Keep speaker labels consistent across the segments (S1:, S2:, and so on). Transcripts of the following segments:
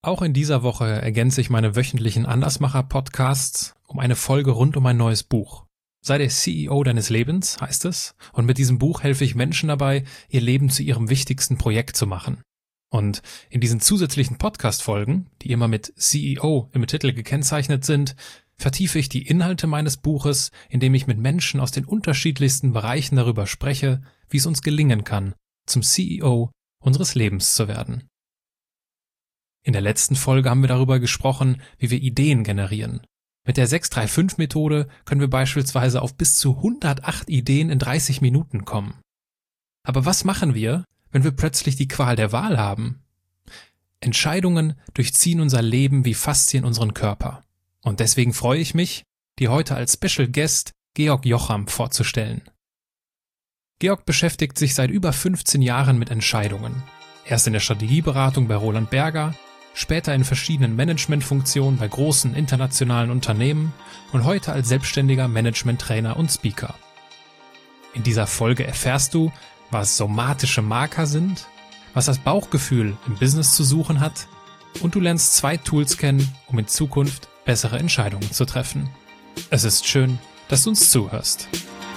S1: Auch in dieser Woche ergänze ich meine wöchentlichen Andersmacher-Podcasts um eine Folge rund um ein neues Buch. Sei der CEO deines Lebens, heißt es, und mit diesem Buch helfe ich Menschen dabei, ihr Leben zu ihrem wichtigsten Projekt zu machen. Und in diesen zusätzlichen Podcast-Folgen, die immer mit CEO im Titel gekennzeichnet sind, vertiefe ich die Inhalte meines Buches, indem ich mit Menschen aus den unterschiedlichsten Bereichen darüber spreche, wie es uns gelingen kann, zum CEO unseres Lebens zu werden. In der letzten Folge haben wir darüber gesprochen, wie wir Ideen generieren. Mit der 635-Methode können wir beispielsweise auf bis zu 108 Ideen in 30 Minuten kommen. Aber was machen wir, wenn wir plötzlich die Qual der Wahl haben? Entscheidungen durchziehen unser Leben wie Faszien unseren Körper. Und deswegen freue ich mich, dir heute als Special Guest Georg Jocham vorzustellen. Georg beschäftigt sich seit über 15 Jahren mit Entscheidungen. Erst in der Strategieberatung bei Roland Berger, später in verschiedenen Managementfunktionen bei großen internationalen Unternehmen und heute als selbstständiger Management-Trainer und Speaker. In dieser Folge erfährst du, was somatische Marker sind, was das Bauchgefühl im Business zu suchen hat und du lernst 2 Tools kennen, um in Zukunft bessere Entscheidungen zu treffen. Es ist schön, dass du uns zuhörst.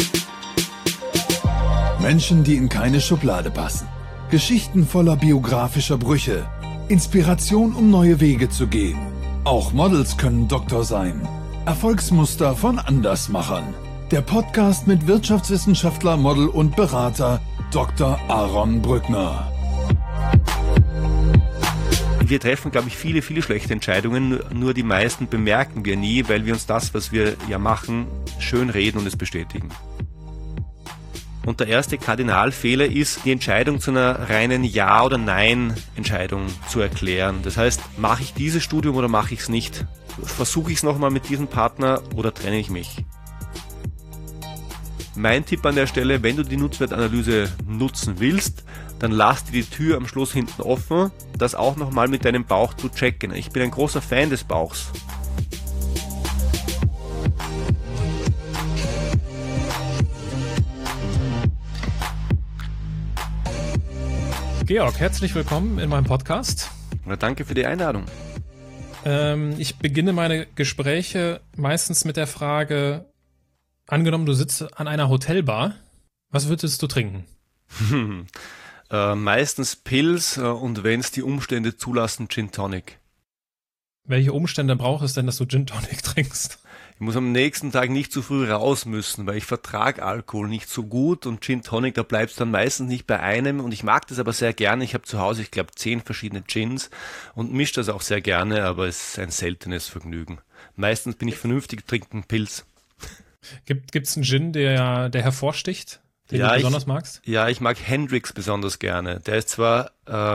S2: Menschen, die in keine Schublade passen. Geschichten voller biografischer Brüche. Inspiration, um neue Wege zu gehen. Auch Models können Doktor sein. Erfolgsmuster von Andersmachern. Der Podcast mit Wirtschaftswissenschaftler, Model und Berater Dr. Aaron Brückner.
S3: Wir treffen, glaube ich, viele schlechte Entscheidungen, nur die meisten bemerken wir nie, weil wir uns das, was wir ja machen, schön reden und es bestätigen. Und der erste Kardinalfehler ist, die Entscheidung zu einer reinen Ja- oder Nein-Entscheidung zu erklären. Das heißt, mache ich dieses Studium oder mache ich es nicht? Versuche ich es nochmal mit diesem Partner oder trenne ich mich? Mein Tipp an der Stelle, wenn du die Nutzwertanalyse nutzen willst, dann lass dir die Tür am Schluss hinten offen, das auch nochmal mit deinem Bauch zu checken. Ich bin ein großer Fan des Bauchs.
S1: Georg, herzlich willkommen in meinem Podcast.
S3: Na, danke für die Einladung.
S1: Ich beginne meine Gespräche meistens mit der Frage, angenommen du sitzt an einer Hotelbar, was würdest du trinken?
S3: Meistens Pils und wenn es die Umstände zulassen, Gin Tonic.
S1: Welche Umstände braucht es denn, dass du Gin Tonic trinkst?
S3: Ich muss am nächsten Tag nicht zu früh raus müssen, weil ich vertrage Alkohol nicht so gut und Gin Tonic, da bleibt es dann meistens nicht bei einem und ich mag das aber sehr gerne. Ich habe zu Hause, ich glaube, 10 verschiedene Gins und mische das auch sehr gerne, aber es ist ein seltenes Vergnügen. Meistens bin ich vernünftig, trinke einen Pilz. Gibt's
S1: einen Gin, der hervorsticht, den du besonders magst?
S3: Ja, ich mag Hendrix besonders gerne. Der ist zwar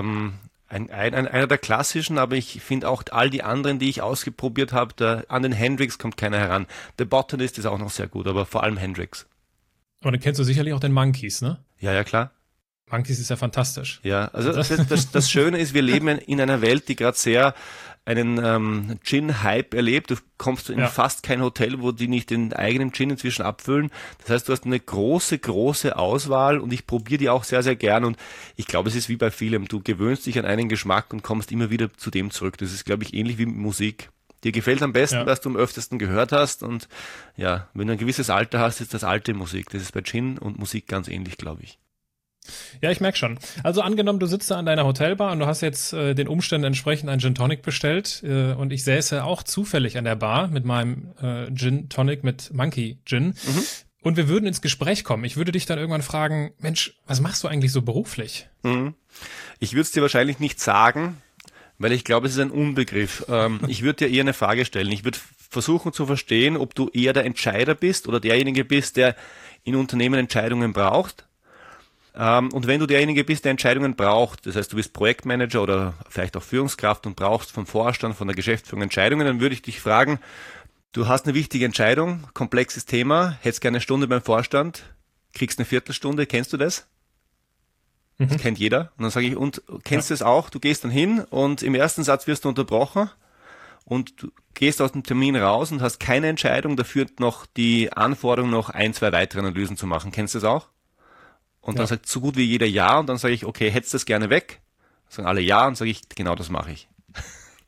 S3: einer der klassischen, aber ich finde auch all die anderen, die ich ausprobiert habe, an den Hendrix kommt keiner heran. The Botanist ist auch noch sehr gut, aber vor allem Hendrix.
S1: Aber dann kennst du sicherlich auch den Monkeys, ne?
S3: Ja, klar.
S1: Monkeys ist ja fantastisch.
S3: Ja, also das Schöne ist, wir leben in einer Welt, die gerade sehr einen Gin-Hype erlebt. Du kommst in fast kein Hotel, wo die nicht den eigenen Gin inzwischen abfüllen. Das heißt, du hast eine große Auswahl und ich probiere die auch sehr, sehr gern und ich glaube, es ist wie bei vielem. Du gewöhnst dich an einen Geschmack und kommst immer wieder zu dem zurück. Das ist, glaube ich, ähnlich wie mit Musik. Dir gefällt am besten, was du am öftesten gehört hast und ja, wenn du ein gewisses Alter hast, ist das alte Musik. Das ist bei Gin und Musik ganz ähnlich, glaube ich.
S1: Ja, ich merke schon. Also angenommen, du sitzt da an deiner Hotelbar und du hast jetzt den Umständen entsprechend einen Gin Tonic bestellt und ich säße auch zufällig an der Bar mit meinem Gin Tonic mit Monkey Gin und wir würden ins Gespräch kommen. Ich würde dich dann irgendwann fragen, Mensch, was machst du eigentlich so beruflich?
S3: Ich würde es dir wahrscheinlich nicht sagen, weil ich glaube, es ist ein Unbegriff. Ich würde dir eher eine Frage stellen. Ich würde versuchen zu verstehen, ob du eher der Entscheider bist oder derjenige bist, der in Unternehmen Entscheidungen braucht. Und wenn du derjenige bist, der Entscheidungen braucht, das heißt, du bist Projektmanager oder vielleicht auch Führungskraft und brauchst vom Vorstand, von der Geschäftsführung Entscheidungen, dann würde ich dich fragen, du hast eine wichtige Entscheidung, komplexes Thema, hättest gerne eine Stunde beim Vorstand, kriegst eine Viertelstunde, kennst du das? Das kennt jeder. Und dann sage ich, und kennst du es auch? Du gehst dann hin und im ersten Satz wirst du unterbrochen und du gehst aus dem Termin raus und hast keine Entscheidung, dafür noch die Anforderung, noch 1, 2 weitere Analysen zu machen. Kennst du das auch? Und dann sagt so gut wie jeder ja und dann sage ich, okay, hättest du das gerne weg? Sagen alle ja und sage ich, genau das mache ich.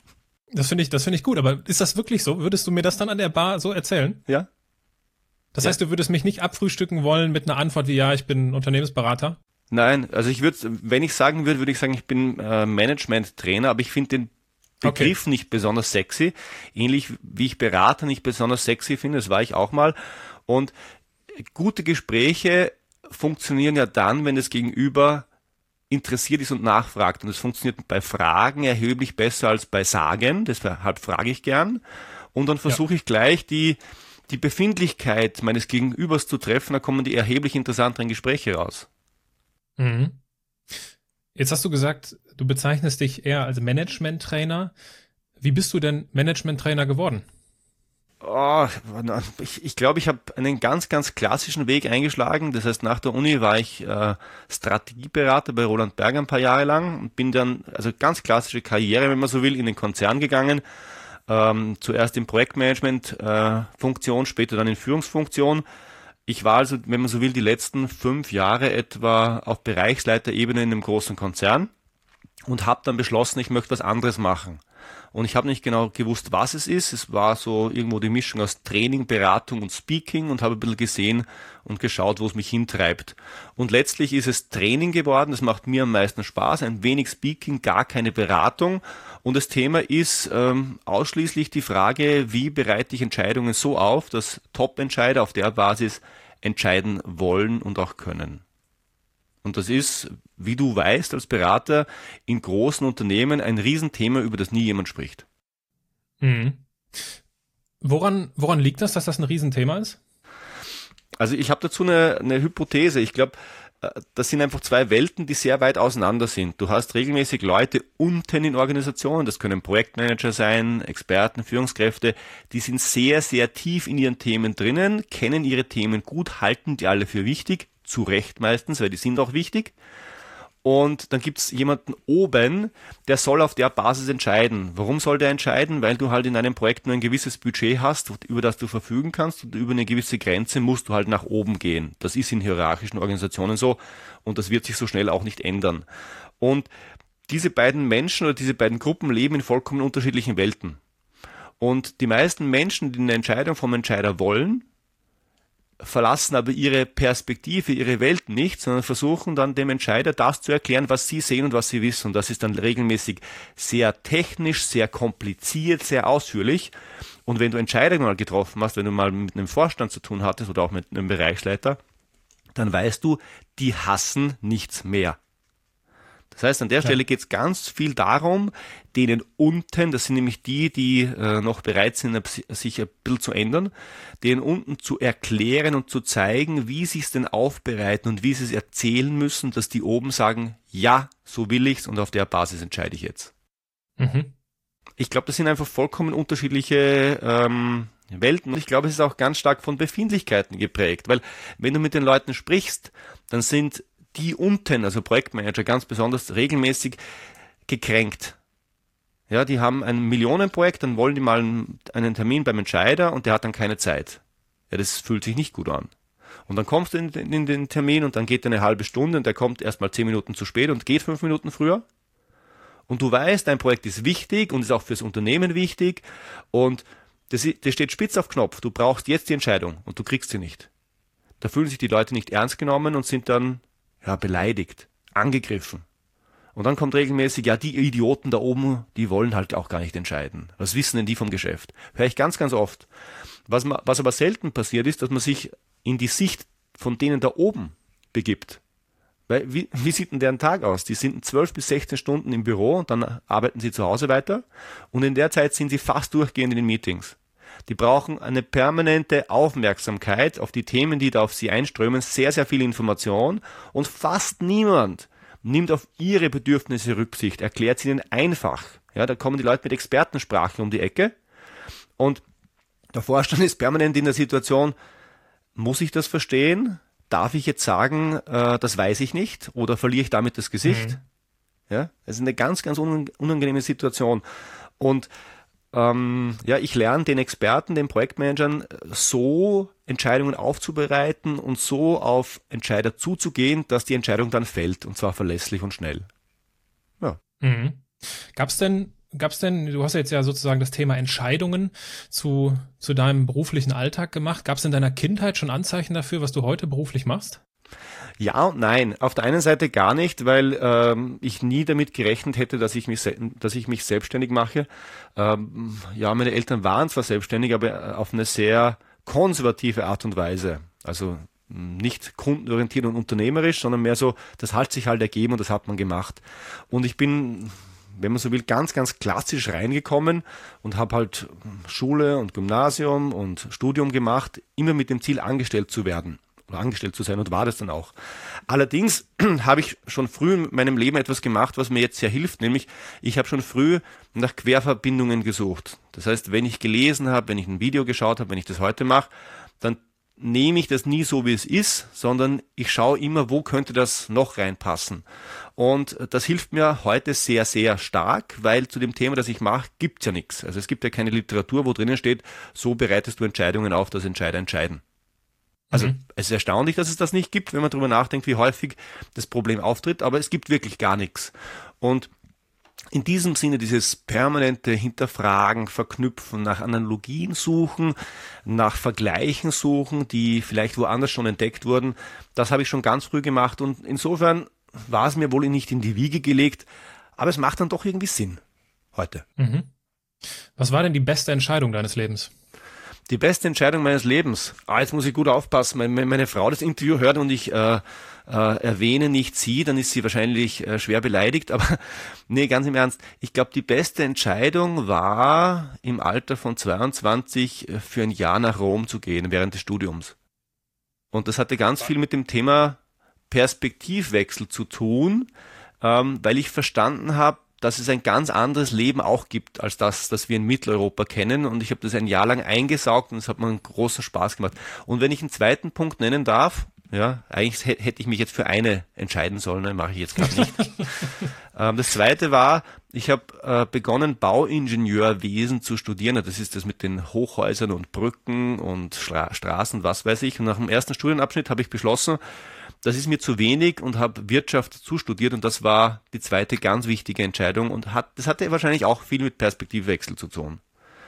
S1: Das finde ich gut, aber ist das wirklich so? Würdest du mir das dann an der Bar so erzählen?
S3: Ja.
S1: Das heißt, du würdest mich nicht abfrühstücken wollen mit einer Antwort wie, ja, ich bin Unternehmensberater?
S3: Nein, also wenn ich sagen würde, würde ich sagen, ich bin Management-Trainer, aber ich finde den Begriff nicht besonders sexy. Ähnlich wie ich Berater nicht besonders sexy finde, das war ich auch mal. Und gute Gespräche funktionieren ja dann, wenn das Gegenüber interessiert ist und nachfragt. Und es funktioniert bei Fragen erheblich besser als bei Sagen, deshalb frage ich gern. Und dann versuche ich gleich die Befindlichkeit meines Gegenübers zu treffen, da kommen die erheblich interessanteren Gespräche raus.
S1: Mhm. Jetzt hast du gesagt, du bezeichnest dich eher als Management-Trainer. Wie bist du denn Management-Trainer geworden?
S3: Ich glaube, ich habe einen ganz, ganz klassischen Weg eingeschlagen. Das heißt, nach der Uni war ich Strategieberater bei Roland Berger ein paar Jahre lang und bin dann, also ganz klassische Karriere, wenn man so will, in den Konzern gegangen. Zuerst in Projektmanagement-Funktion, später dann in Führungsfunktion. Ich war also, wenn man so will, die letzten 5 Jahre etwa auf Bereichsleiterebene in einem großen Konzern und habe dann beschlossen, ich möchte was anderes machen. Und ich habe nicht genau gewusst, was es ist. Es war so irgendwo die Mischung aus Training, Beratung und Speaking und habe ein bisschen gesehen und geschaut, wo es mich hintreibt. Und letztlich ist es Training geworden. Das macht mir am meisten Spaß. Ein wenig Speaking, gar keine Beratung. Und das Thema ist ausschließlich die Frage, wie bereite ich Entscheidungen so auf, dass Top-Entscheider auf der Basis entscheiden wollen und auch können. Und das ist, wie du weißt, als Berater in großen Unternehmen ein Riesenthema, über das nie jemand spricht.
S1: Mhm. Woran liegt das, dass das ein Riesenthema ist?
S3: Also ich habe dazu eine Hypothese. Ich glaube, das sind einfach 2 Welten, die sehr weit auseinander sind. Du hast regelmäßig Leute unten in Organisationen, das können Projektmanager sein, Experten, Führungskräfte, die sind sehr, sehr tief in ihren Themen drinnen, kennen ihre Themen gut, halten die alle für wichtig, zu Recht meistens, weil die sind auch wichtig. Und dann gibt es jemanden oben, der soll auf der Basis entscheiden. Warum soll der entscheiden? Weil du halt in einem Projekt nur ein gewisses Budget hast, über das du verfügen kannst, und über eine gewisse Grenze musst du halt nach oben gehen. Das ist in hierarchischen Organisationen so und das wird sich so schnell auch nicht ändern. Und diese beiden Menschen oder diese beiden Gruppen leben in vollkommen unterschiedlichen Welten. Und die meisten Menschen, die eine Entscheidung vom Entscheider wollen, verlassen aber ihre Perspektive, ihre Welt nicht, sondern versuchen dann dem Entscheider das zu erklären, was sie sehen und was sie wissen. Und das ist dann regelmäßig sehr technisch, sehr kompliziert, sehr ausführlich. Und wenn du Entscheidungen mal getroffen hast, wenn du mal mit einem Vorstand zu tun hattest oder auch mit einem Bereichsleiter, dann weißt du, die hassen nichts mehr. Das heißt, an der Stelle geht es ganz viel darum, denen unten, das sind nämlich die noch bereit sind, sich ein bisschen zu ändern, denen unten zu erklären und zu zeigen, wie sie es denn aufbereiten und wie sie es erzählen müssen, dass die oben sagen, ja, so will ich's und auf der Basis entscheide ich jetzt. Mhm. Ich glaube, das sind einfach vollkommen unterschiedliche Welten. Und ich glaube, es ist auch ganz stark von Befindlichkeiten geprägt, weil wenn du mit den Leuten sprichst, dann sind die unten, also Projektmanager, ganz besonders regelmäßig gekränkt. Ja, die haben ein Millionenprojekt, dann wollen die mal einen Termin beim Entscheider und der hat dann keine Zeit. Ja, das fühlt sich nicht gut an. Und dann kommst du in den Termin und dann geht er eine halbe Stunde und der kommt erst mal 10 Minuten zu spät und geht 5 Minuten früher. Und du weißt, dein Projekt ist wichtig und ist auch fürs Unternehmen wichtig und das steht spitz auf Knopf. Du brauchst jetzt die Entscheidung und du kriegst sie nicht. Da fühlen sich die Leute nicht ernst genommen und sind dann beleidigt, angegriffen. Und dann kommt regelmäßig, ja, die Idioten da oben, die wollen halt auch gar nicht entscheiden. Was wissen denn die vom Geschäft? Höre ich ganz, ganz oft. Was aber selten passiert ist, dass man sich in die Sicht von denen da oben begibt. Weil, wie sieht denn deren Tag aus? Die sind 12 bis 16 Stunden im Büro und dann arbeiten sie zu Hause weiter und in der Zeit sind sie fast durchgehend in den Meetings. Die brauchen eine permanente Aufmerksamkeit auf die Themen, die da auf sie einströmen, sehr, sehr viel Information und fast niemand nimmt auf ihre Bedürfnisse Rücksicht, erklärt sie ihnen einfach. Ja, da kommen die Leute mit Expertensprache um die Ecke und der Vorstand ist permanent in der Situation, muss ich das verstehen? Darf ich jetzt sagen, das weiß ich nicht oder verliere ich damit das Gesicht? Mhm. Ja, es ist eine ganz, ganz unangenehme Situation und ich lerne den Experten, den Projektmanagern so Entscheidungen aufzubereiten und so auf Entscheider zuzugehen, dass die Entscheidung dann fällt und zwar verlässlich und schnell. Ja.
S1: Mhm. Gab es denn gab's denn, du hast ja jetzt ja sozusagen das Thema Entscheidungen zu deinem beruflichen Alltag gemacht. Gab's in deiner Kindheit schon Anzeichen dafür, was du heute beruflich machst?
S3: Ja und nein. Auf der einen Seite gar nicht, weil ich nie damit gerechnet hätte, dass ich mich selbstständig mache. Ja, meine Eltern waren zwar selbstständig, aber auf eine sehr konservative Art und Weise. Also nicht kundenorientiert und unternehmerisch, sondern mehr so, das hat sich halt ergeben und das hat man gemacht. Und ich bin, wenn man so will, ganz, ganz klassisch reingekommen und habe halt Schule und Gymnasium und Studium gemacht, immer mit dem Ziel, angestellt zu werden oder angestellt zu sein, und war das dann auch. Allerdings habe ich schon früh in meinem Leben etwas gemacht, was mir jetzt sehr hilft, nämlich ich habe schon früh nach Querverbindungen gesucht. Das heißt, wenn ich gelesen habe, wenn ich ein Video geschaut habe, wenn ich das heute mache, dann nehme ich das nie so, wie es ist, sondern ich schaue immer, wo könnte das noch reinpassen. Und das hilft mir heute sehr, sehr stark, weil zu dem Thema, das ich mache, gibt's ja nichts. Also es gibt ja keine Literatur, wo drinnen steht, so bereitest du Entscheidungen auf, dass Entscheider entscheiden. Also es ist erstaunlich, dass es das nicht gibt, wenn man darüber nachdenkt, wie häufig das Problem auftritt, aber es gibt wirklich gar nichts. Und in diesem Sinne dieses permanente Hinterfragen, Verknüpfen, nach Analogien suchen, nach Vergleichen suchen, die vielleicht woanders schon entdeckt wurden, das habe ich schon ganz früh gemacht, und insofern war es mir wohl nicht in die Wiege gelegt, aber es macht dann doch irgendwie Sinn heute.
S1: Mhm. Was war denn die beste Entscheidung deines Lebens?
S3: Die beste Entscheidung meines Lebens. Jetzt muss ich gut aufpassen. Wenn meine Frau das Interview hört und ich erwähne nicht sie, dann ist sie wahrscheinlich schwer beleidigt. Aber nee, ganz im Ernst. Ich glaube, die beste Entscheidung war, im Alter von 22 für ein Jahr nach Rom zu gehen, während des Studiums. Und das hatte ganz viel mit dem Thema Perspektivwechsel zu tun, weil ich verstanden habe, dass es ein ganz anderes Leben auch gibt, als das wir in Mitteleuropa kennen. Und ich habe das ein Jahr lang eingesaugt und es hat mir einen großen Spaß gemacht. Und wenn ich einen zweiten Punkt nennen darf, ja, eigentlich hätte ich mich jetzt für eine entscheiden sollen, dann mache ich jetzt gar nicht. Das zweite war, ich habe begonnen, Bauingenieurwesen zu studieren. Das ist das mit den Hochhäusern und Brücken und Straßen, was weiß ich. Und nach dem ersten Studienabschnitt habe ich beschlossen, das ist mir zu wenig, und habe Wirtschaft zustudiert, und das war die zweite ganz wichtige Entscheidung, und das hatte wahrscheinlich auch viel mit Perspektivwechsel zu tun.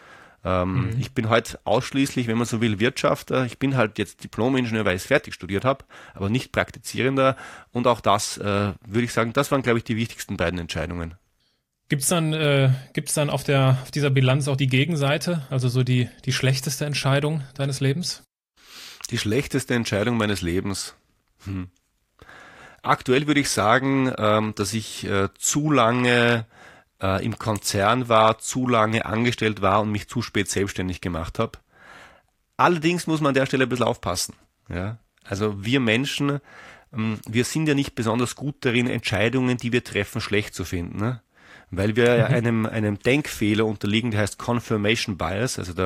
S3: Ich bin heute ausschließlich, wenn man so will, Wirtschafter. Ich bin halt jetzt Diplom-Ingenieur, weil ich es fertig studiert habe, aber nicht Praktizierender, und auch das würde ich sagen, das waren, glaube ich, die wichtigsten beiden Entscheidungen.
S1: Gibt's dann auf dieser Bilanz auch die Gegenseite, also so die schlechteste Entscheidung deines Lebens?
S3: Die schlechteste Entscheidung meines Lebens. Aktuell würde ich sagen, dass ich zu lange im Konzern war, zu lange angestellt war und mich zu spät selbstständig gemacht habe. Allerdings muss man an der Stelle ein bisschen aufpassen. Ja? Also wir Menschen, wir sind ja nicht besonders gut darin, Entscheidungen, die wir treffen, schlecht zu finden. Ne? Weil wir einem Denkfehler unterliegen, der heißt Confirmation Bias, also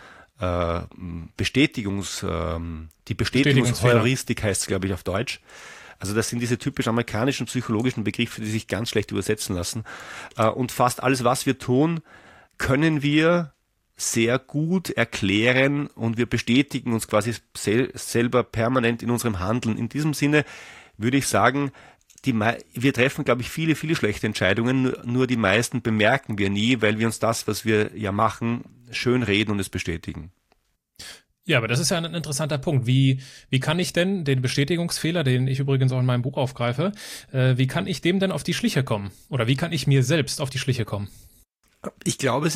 S3: die Bestätigungsheuristik heißt es, glaube ich, auf Deutsch. Also das sind diese typisch amerikanischen psychologischen Begriffe, die sich ganz schlecht übersetzen lassen. Und fast alles, was wir tun, können wir sehr gut erklären, und wir bestätigen uns quasi selber permanent in unserem Handeln. In diesem Sinne würde ich sagen, wir treffen, glaube ich, viele, viele schlechte Entscheidungen, nur die meisten bemerken wir nie, weil wir uns das, was wir ja machen, schön reden und es bestätigen.
S1: Ja, aber das ist ja ein interessanter Punkt. Wie kann ich denn den Bestätigungsfehler, den ich übrigens auch in meinem Buch aufgreife, wie kann ich dem denn auf die Schliche kommen? Oder wie kann ich mir selbst auf die Schliche kommen?
S3: Ich glaube,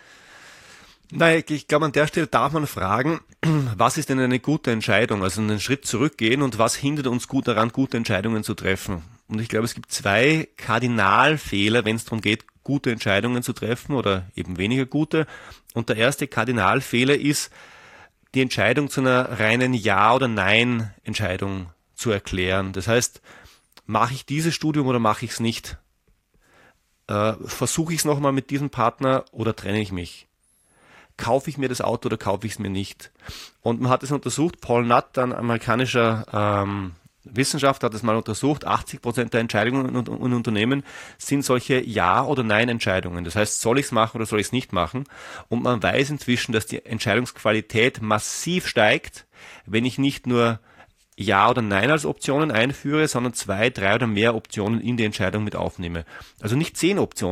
S3: ich glaube, an der Stelle darf man fragen, was ist denn eine gute Entscheidung? Also einen Schritt zurückgehen, und was hindert uns gut daran, gute Entscheidungen zu treffen? Und ich glaube, es gibt zwei Kardinalfehler, wenn es darum geht, gute Entscheidungen zu treffen oder eben weniger gute. Und der erste Kardinalfehler ist, die Entscheidung zu einer reinen Ja- oder Nein-Entscheidung zu erklären. Das heißt, mache ich dieses Studium oder mache ich es nicht? Versuche ich es nochmal mit diesem Partner oder trenne ich mich? Kaufe ich mir das Auto oder kaufe ich es mir nicht? Und man hat es untersucht, Paul Nutt, ein amerikanischer Wissenschaftler, hat es mal untersucht, 80% der Entscheidungen in Unternehmen sind solche Ja- oder Nein-Entscheidungen. Das heißt, soll ich es machen oder soll ich es nicht machen? Und man weiß inzwischen, dass die Entscheidungsqualität massiv steigt, wenn ich nicht nur Ja oder Nein als Optionen einführe, sondern 2, 3 oder mehr Optionen in die Entscheidung mit aufnehme. Also nicht 10 Optionen,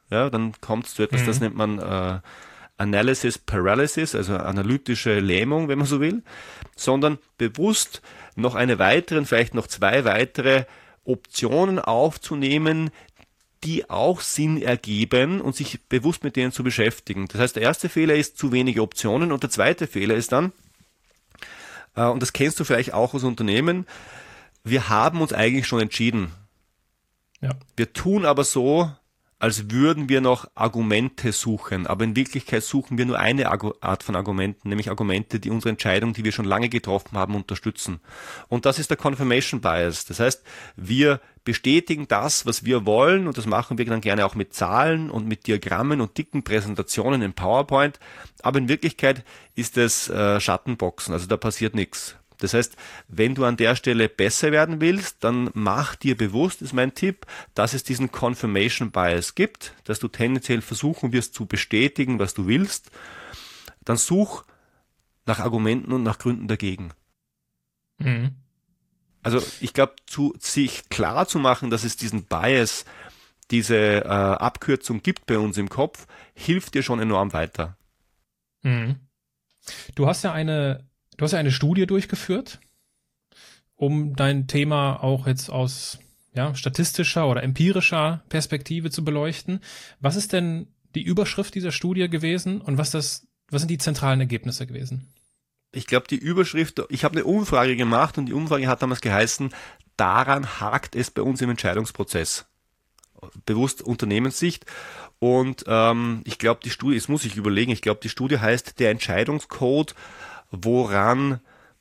S3: ja, dann kommt es zu etwas, das nennt man Analysis Paralysis, also analytische Lähmung, wenn man so will, sondern bewusst noch vielleicht noch 2 weitere Optionen aufzunehmen, die auch Sinn ergeben und sich bewusst mit denen zu beschäftigen. Das heißt, der erste Fehler ist zu wenige Optionen und der zweite Fehler ist dann, und das kennst du vielleicht auch aus Unternehmen, wir haben uns eigentlich schon entschieden.
S1: Ja.
S3: Wir tun aber so, als würden wir noch Argumente suchen, aber in Wirklichkeit suchen wir nur eine Art von Argumenten, nämlich Argumente, die unsere Entscheidung, die wir schon lange getroffen haben, unterstützen. Und das ist der Confirmation Bias. Das heißt, wir bestätigen das, was wir wollen, und das machen wir dann gerne auch mit Zahlen und mit Diagrammen und dicken Präsentationen in PowerPoint, aber in Wirklichkeit ist es Schattenboxen, also da passiert nichts. Das heißt, wenn du an der Stelle besser werden willst, dann mach dir bewusst, ist mein Tipp, dass es diesen Confirmation Bias gibt, dass du tendenziell versuchen wirst zu bestätigen, was du willst. Dann such nach Argumenten und nach Gründen dagegen.
S1: Mhm.
S3: Also ich glaube, sich klar zu machen, dass es diesen Bias, diese Abkürzung gibt bei uns im Kopf, hilft dir schon enorm weiter.
S1: Mhm. Du hast ja eine Studie durchgeführt, um dein Thema auch jetzt aus statistischer oder empirischer Perspektive zu beleuchten. Was ist denn die Überschrift dieser Studie gewesen und was sind die zentralen Ergebnisse gewesen?
S3: Ich glaube, die Überschrift, ich habe eine Umfrage gemacht und die Umfrage hat damals geheißen, daran hakt es bei uns im Entscheidungsprozess. Bewusst Unternehmenssicht. Und ich glaube, die Studie, jetzt muss ich überlegen, ich glaube, die Studie heißt der Entscheidungscode, woran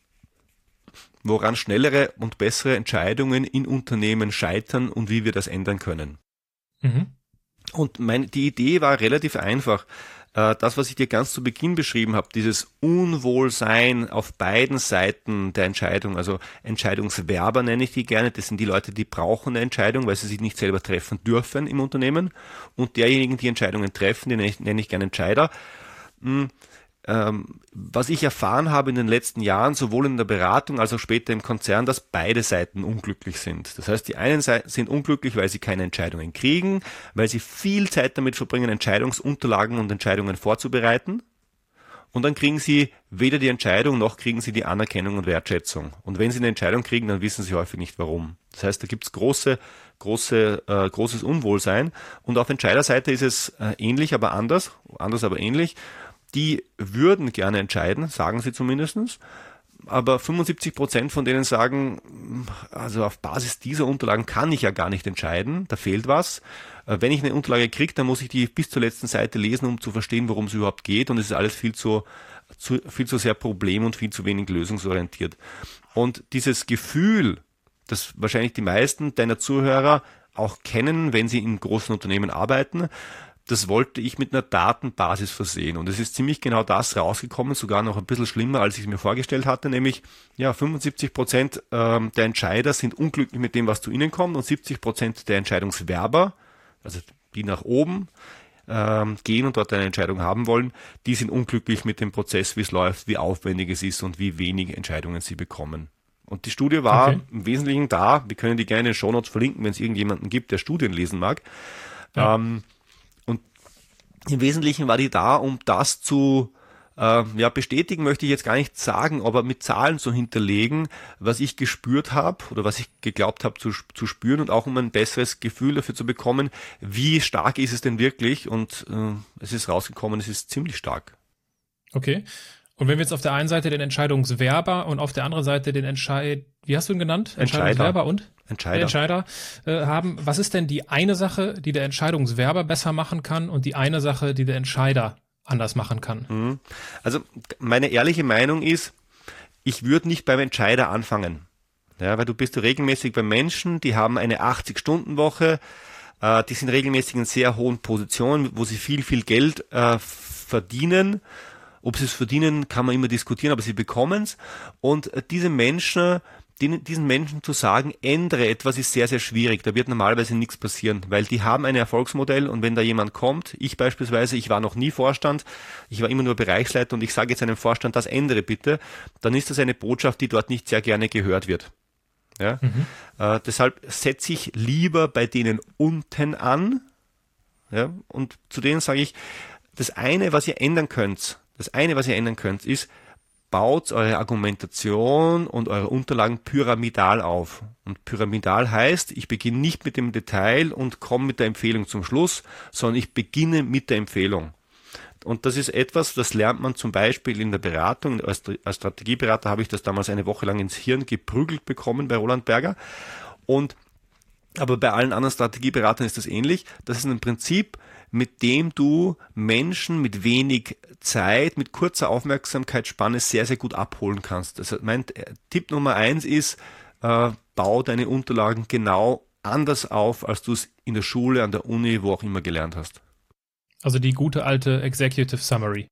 S3: schnellere und bessere Entscheidungen in Unternehmen scheitern und wie wir das ändern können.
S1: Mhm.
S3: Und die Idee war relativ einfach. Das, was ich dir ganz zu Beginn beschrieben habe, dieses Unwohlsein auf beiden Seiten der Entscheidung, also Entscheidungswerber nenne ich die gerne, das sind die Leute, die brauchen eine Entscheidung, weil sie sich nicht selber treffen dürfen im Unternehmen, und derjenigen, die Entscheidungen treffen, die nenne ich gerne Entscheider. Was ich erfahren habe in den letzten Jahren, sowohl in der Beratung als auch später im Konzern, dass beide Seiten unglücklich sind. Das heißt, die einen sind unglücklich, weil sie keine Entscheidungen kriegen, weil sie viel Zeit damit verbringen, Entscheidungsunterlagen und Entscheidungen vorzubereiten. Und dann kriegen sie weder die Entscheidung, noch kriegen sie die Anerkennung und Wertschätzung. Und wenn sie eine Entscheidung kriegen, dann wissen sie häufig nicht warum. Das heißt, da gibt es großes Unwohlsein. Und auf Entscheiderseite ist es ähnlich, aber anders aber ähnlich. Die würden gerne entscheiden, sagen sie zumindest, aber 75% von denen sagen, also auf Basis dieser Unterlagen kann ich ja gar nicht entscheiden, da fehlt was. Wenn ich eine Unterlage kriege, dann muss ich die bis zur letzten Seite lesen, um zu verstehen, worum es überhaupt geht, und es ist alles viel zu sehr problem- und viel zu wenig lösungsorientiert. Und dieses Gefühl, das wahrscheinlich die meisten deiner Zuhörer auch kennen, wenn sie in großen Unternehmen arbeiten, das wollte ich mit einer Datenbasis versehen. Und es ist ziemlich genau das rausgekommen, sogar noch ein bisschen schlimmer, als ich es mir vorgestellt hatte, nämlich 75% der Entscheider sind unglücklich mit dem, was zu ihnen kommt, und 70% der Entscheidungswerber, also die nach oben gehen und dort eine Entscheidung haben wollen, die sind unglücklich mit dem Prozess, wie es läuft, wie aufwendig es ist und wie wenig Entscheidungen sie bekommen. Und die Studie war im Wesentlichen da, wir können die gerne in den Shownotes verlinken, wenn es irgendjemanden gibt, der Studien lesen mag. Ja. Und im Wesentlichen war die da, um das zu bestätigen, möchte ich jetzt gar nicht sagen, aber mit Zahlen zu hinterlegen, was ich gespürt habe oder was ich geglaubt habe zu spüren, und auch um ein besseres Gefühl dafür zu bekommen, wie stark ist es denn wirklich, und es ist rausgekommen, es ist ziemlich stark.
S1: Okay. Und wenn wir jetzt auf der einen Seite den Entscheidungswerber und auf der anderen Seite den wie hast du ihn genannt? Entscheidungswerber und? Entscheider haben. Was ist denn die eine Sache, die der Entscheidungswerber besser machen kann, und die eine Sache, die der Entscheider anders machen kann?
S3: Also meine ehrliche Meinung ist, ich würde nicht beim Entscheider anfangen. Ja, weil du bist regelmäßig bei Menschen, die haben eine 80-Stunden-Woche, die sind regelmäßig in sehr hohen Positionen, wo sie viel, viel Geld verdienen. Ob sie es verdienen, kann man immer diskutieren, aber sie bekommen es. Und diesen Menschen zu sagen, ändere etwas, ist sehr, sehr schwierig. Da wird normalerweise nichts passieren, weil die haben ein Erfolgsmodell, und wenn da jemand kommt, ich beispielsweise, ich war noch nie Vorstand, ich war immer nur Bereichsleiter, und ich sage jetzt einem Vorstand, das ändere bitte, dann ist das eine Botschaft, die dort nicht sehr gerne gehört wird. Ja? Deshalb setze ich lieber bei denen unten an, Ja? Und zu denen sage ich, das eine, was ihr ändern könnt, ist, baut eure Argumentation und eure Unterlagen pyramidal auf. Und pyramidal heißt, ich beginne nicht mit dem Detail und komme mit der Empfehlung zum Schluss, sondern ich beginne mit der Empfehlung. Und das ist etwas, das lernt man zum Beispiel in der Beratung. Als Strategieberater habe ich das damals eine Woche lang ins Hirn geprügelt bekommen bei Roland Berger. Aber bei allen anderen Strategieberatern ist das ähnlich. Das ist ein Prinzip, mit dem du Menschen mit wenig Zeit, mit kurzer Aufmerksamkeitsspanne sehr, sehr gut abholen kannst. Also mein Tipp Nummer 1 ist, bau deine Unterlagen genau anders auf, als du es in der Schule, an der Uni, wo auch immer gelernt hast.
S1: Also die gute alte Executive Summary.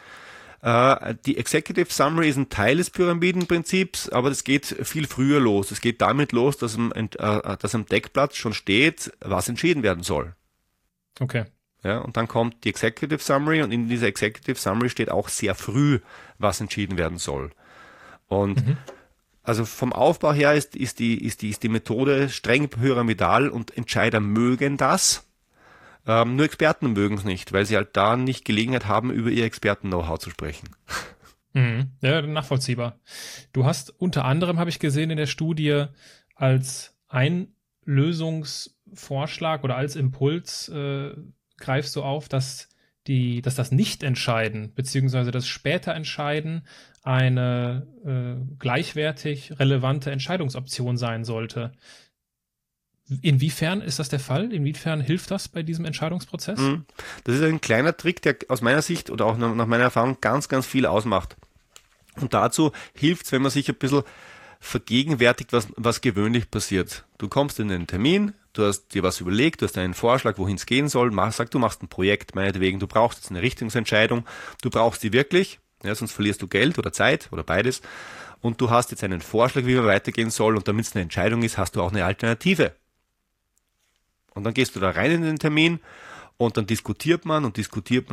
S3: Die Executive Summary ist ein Teil des Pyramidenprinzips, aber das geht viel früher los. Es geht damit los, dass am Deckblatt schon steht, was entschieden werden soll.
S1: Okay.
S3: Ja, und dann kommt die Executive Summary und in dieser Executive Summary steht auch sehr früh, was entschieden werden soll. Und also vom Aufbau her ist die Methode streng pyramidal und Entscheider mögen das. Nur Experten mögen es nicht, weil sie halt da nicht Gelegenheit haben, über ihr Experten-Know-how zu sprechen.
S1: Ja, nachvollziehbar. Du hast unter anderem, habe ich gesehen in der Studie, als ein Lösungsvorschlag oder als Impuls greifst du auf, dass das Nicht-Entscheiden beziehungsweise das Später-Entscheiden eine gleichwertig relevante Entscheidungsoption sein sollte. Inwiefern ist das der Fall? Inwiefern hilft das bei diesem Entscheidungsprozess?
S3: Das ist ein kleiner Trick, der aus meiner Sicht oder auch nach meiner Erfahrung ganz, ganz viel ausmacht. Und dazu hilft es, wenn man sich ein bisschen vergegenwärtigt, was gewöhnlich passiert. Du kommst in den Termin, du hast dir was überlegt, du hast einen Vorschlag, wohin es gehen soll, du machst ein Projekt, meinetwegen, du brauchst jetzt eine Richtungsentscheidung, du brauchst die wirklich, ja, sonst verlierst du Geld oder Zeit oder beides. Und du hast jetzt einen Vorschlag, wie man weitergehen soll, und damit es eine Entscheidung ist, hast du auch eine Alternative. Und dann gehst du da rein in den Termin und dann diskutiert man und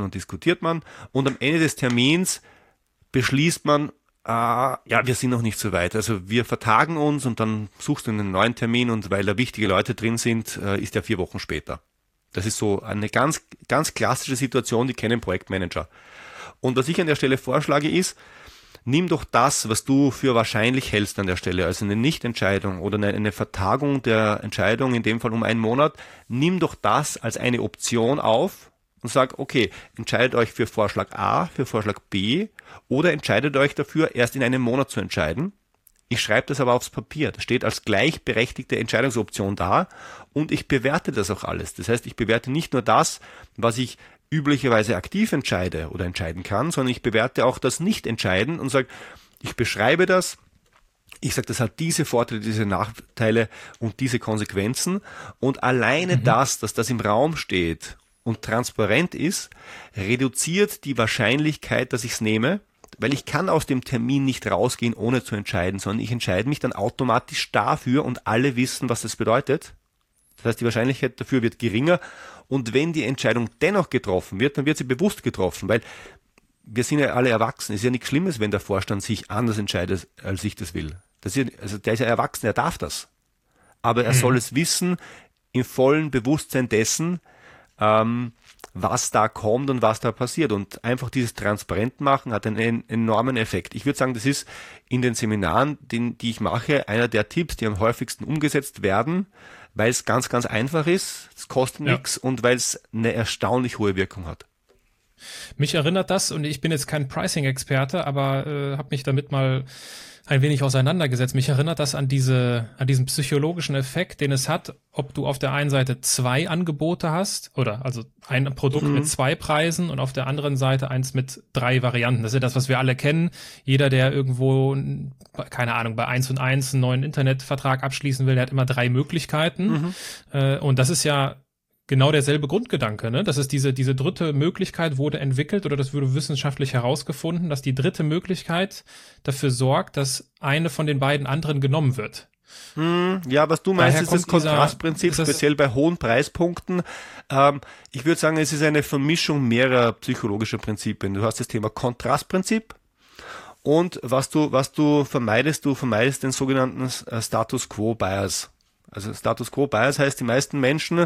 S3: am Ende des Termins beschließt man, wir sind noch nicht so weit. Also wir vertagen uns und dann suchst du einen neuen Termin und weil da wichtige Leute drin sind, ist der 4 Wochen später. Das ist so eine ganz, ganz klassische Situation, die kennen Projektmanager. Und was ich an der Stelle vorschlage ist, nimm doch das, was du für wahrscheinlich hältst an der Stelle, also eine Nichtentscheidung oder eine Vertagung der Entscheidung, in dem Fall um einen Monat, nimm doch das als eine Option auf und sag, okay, entscheidet euch für Vorschlag A, für Vorschlag B oder entscheidet euch dafür, erst in einem Monat zu entscheiden. Ich schreibe das aber aufs Papier. Das steht als gleichberechtigte Entscheidungsoption da und ich bewerte das auch alles. Das heißt, ich bewerte nicht nur das, was ich üblicherweise aktiv entscheide oder entscheiden kann, sondern ich bewerte auch das Nicht-Entscheiden und sage, ich beschreibe das, ich sage, das hat diese Vorteile, diese Nachteile und diese Konsequenzen und alleine dass das im Raum steht und transparent ist, reduziert die Wahrscheinlichkeit, dass ich es nehme, weil ich kann aus dem Termin nicht rausgehen, ohne zu entscheiden, sondern ich entscheide mich dann automatisch dafür und alle wissen, was das bedeutet. Das heißt, die Wahrscheinlichkeit dafür wird geringer und wenn die Entscheidung dennoch getroffen wird, dann wird sie bewusst getroffen, weil wir sind ja alle erwachsen. Es ist ja nichts Schlimmes, wenn der Vorstand sich anders entscheidet, als ich das will. Also der ist ja erwachsen, er darf das. Aber er soll es wissen, im vollen Bewusstsein dessen, was da kommt und was da passiert. Und einfach dieses transparent machen hat einen enormen Effekt. Ich würde sagen, das ist in den Seminaren, die ich mache, einer der Tipps, die am häufigsten umgesetzt werden, weil es ganz, ganz einfach ist, es kostet nichts und weil es eine erstaunlich hohe Wirkung hat.
S1: Mich erinnert das, und ich bin jetzt kein Pricing-Experte, aber habe mich damit mal ein wenig auseinandergesetzt. Mich erinnert das an diesen psychologischen Effekt, den es hat, ob du auf der einen Seite 2 Angebote hast, oder also ein Produkt mit 2 Preisen und auf der anderen Seite eins mit 3 Varianten. Das ist ja das, was wir alle kennen. Jeder, der irgendwo, keine Ahnung, bei 1&1 einen neuen Internetvertrag abschließen will, der hat immer 3 Möglichkeiten. Und das ist ja genau derselbe Grundgedanke, ne? Das ist diese dritte Möglichkeit wurde entwickelt oder das wurde wissenschaftlich herausgefunden, dass die dritte Möglichkeit dafür sorgt, dass eine von den beiden anderen genommen wird.
S3: Ja, was du meinst, ist das Kontrastprinzip, speziell bei hohen Preispunkten. Ich würde sagen, es ist eine Vermischung mehrerer psychologischer Prinzipien. Du hast das Thema Kontrastprinzip und was du vermeidest den sogenannten Status Quo Bias. Also Status Quo Bias heißt, die meisten Menschen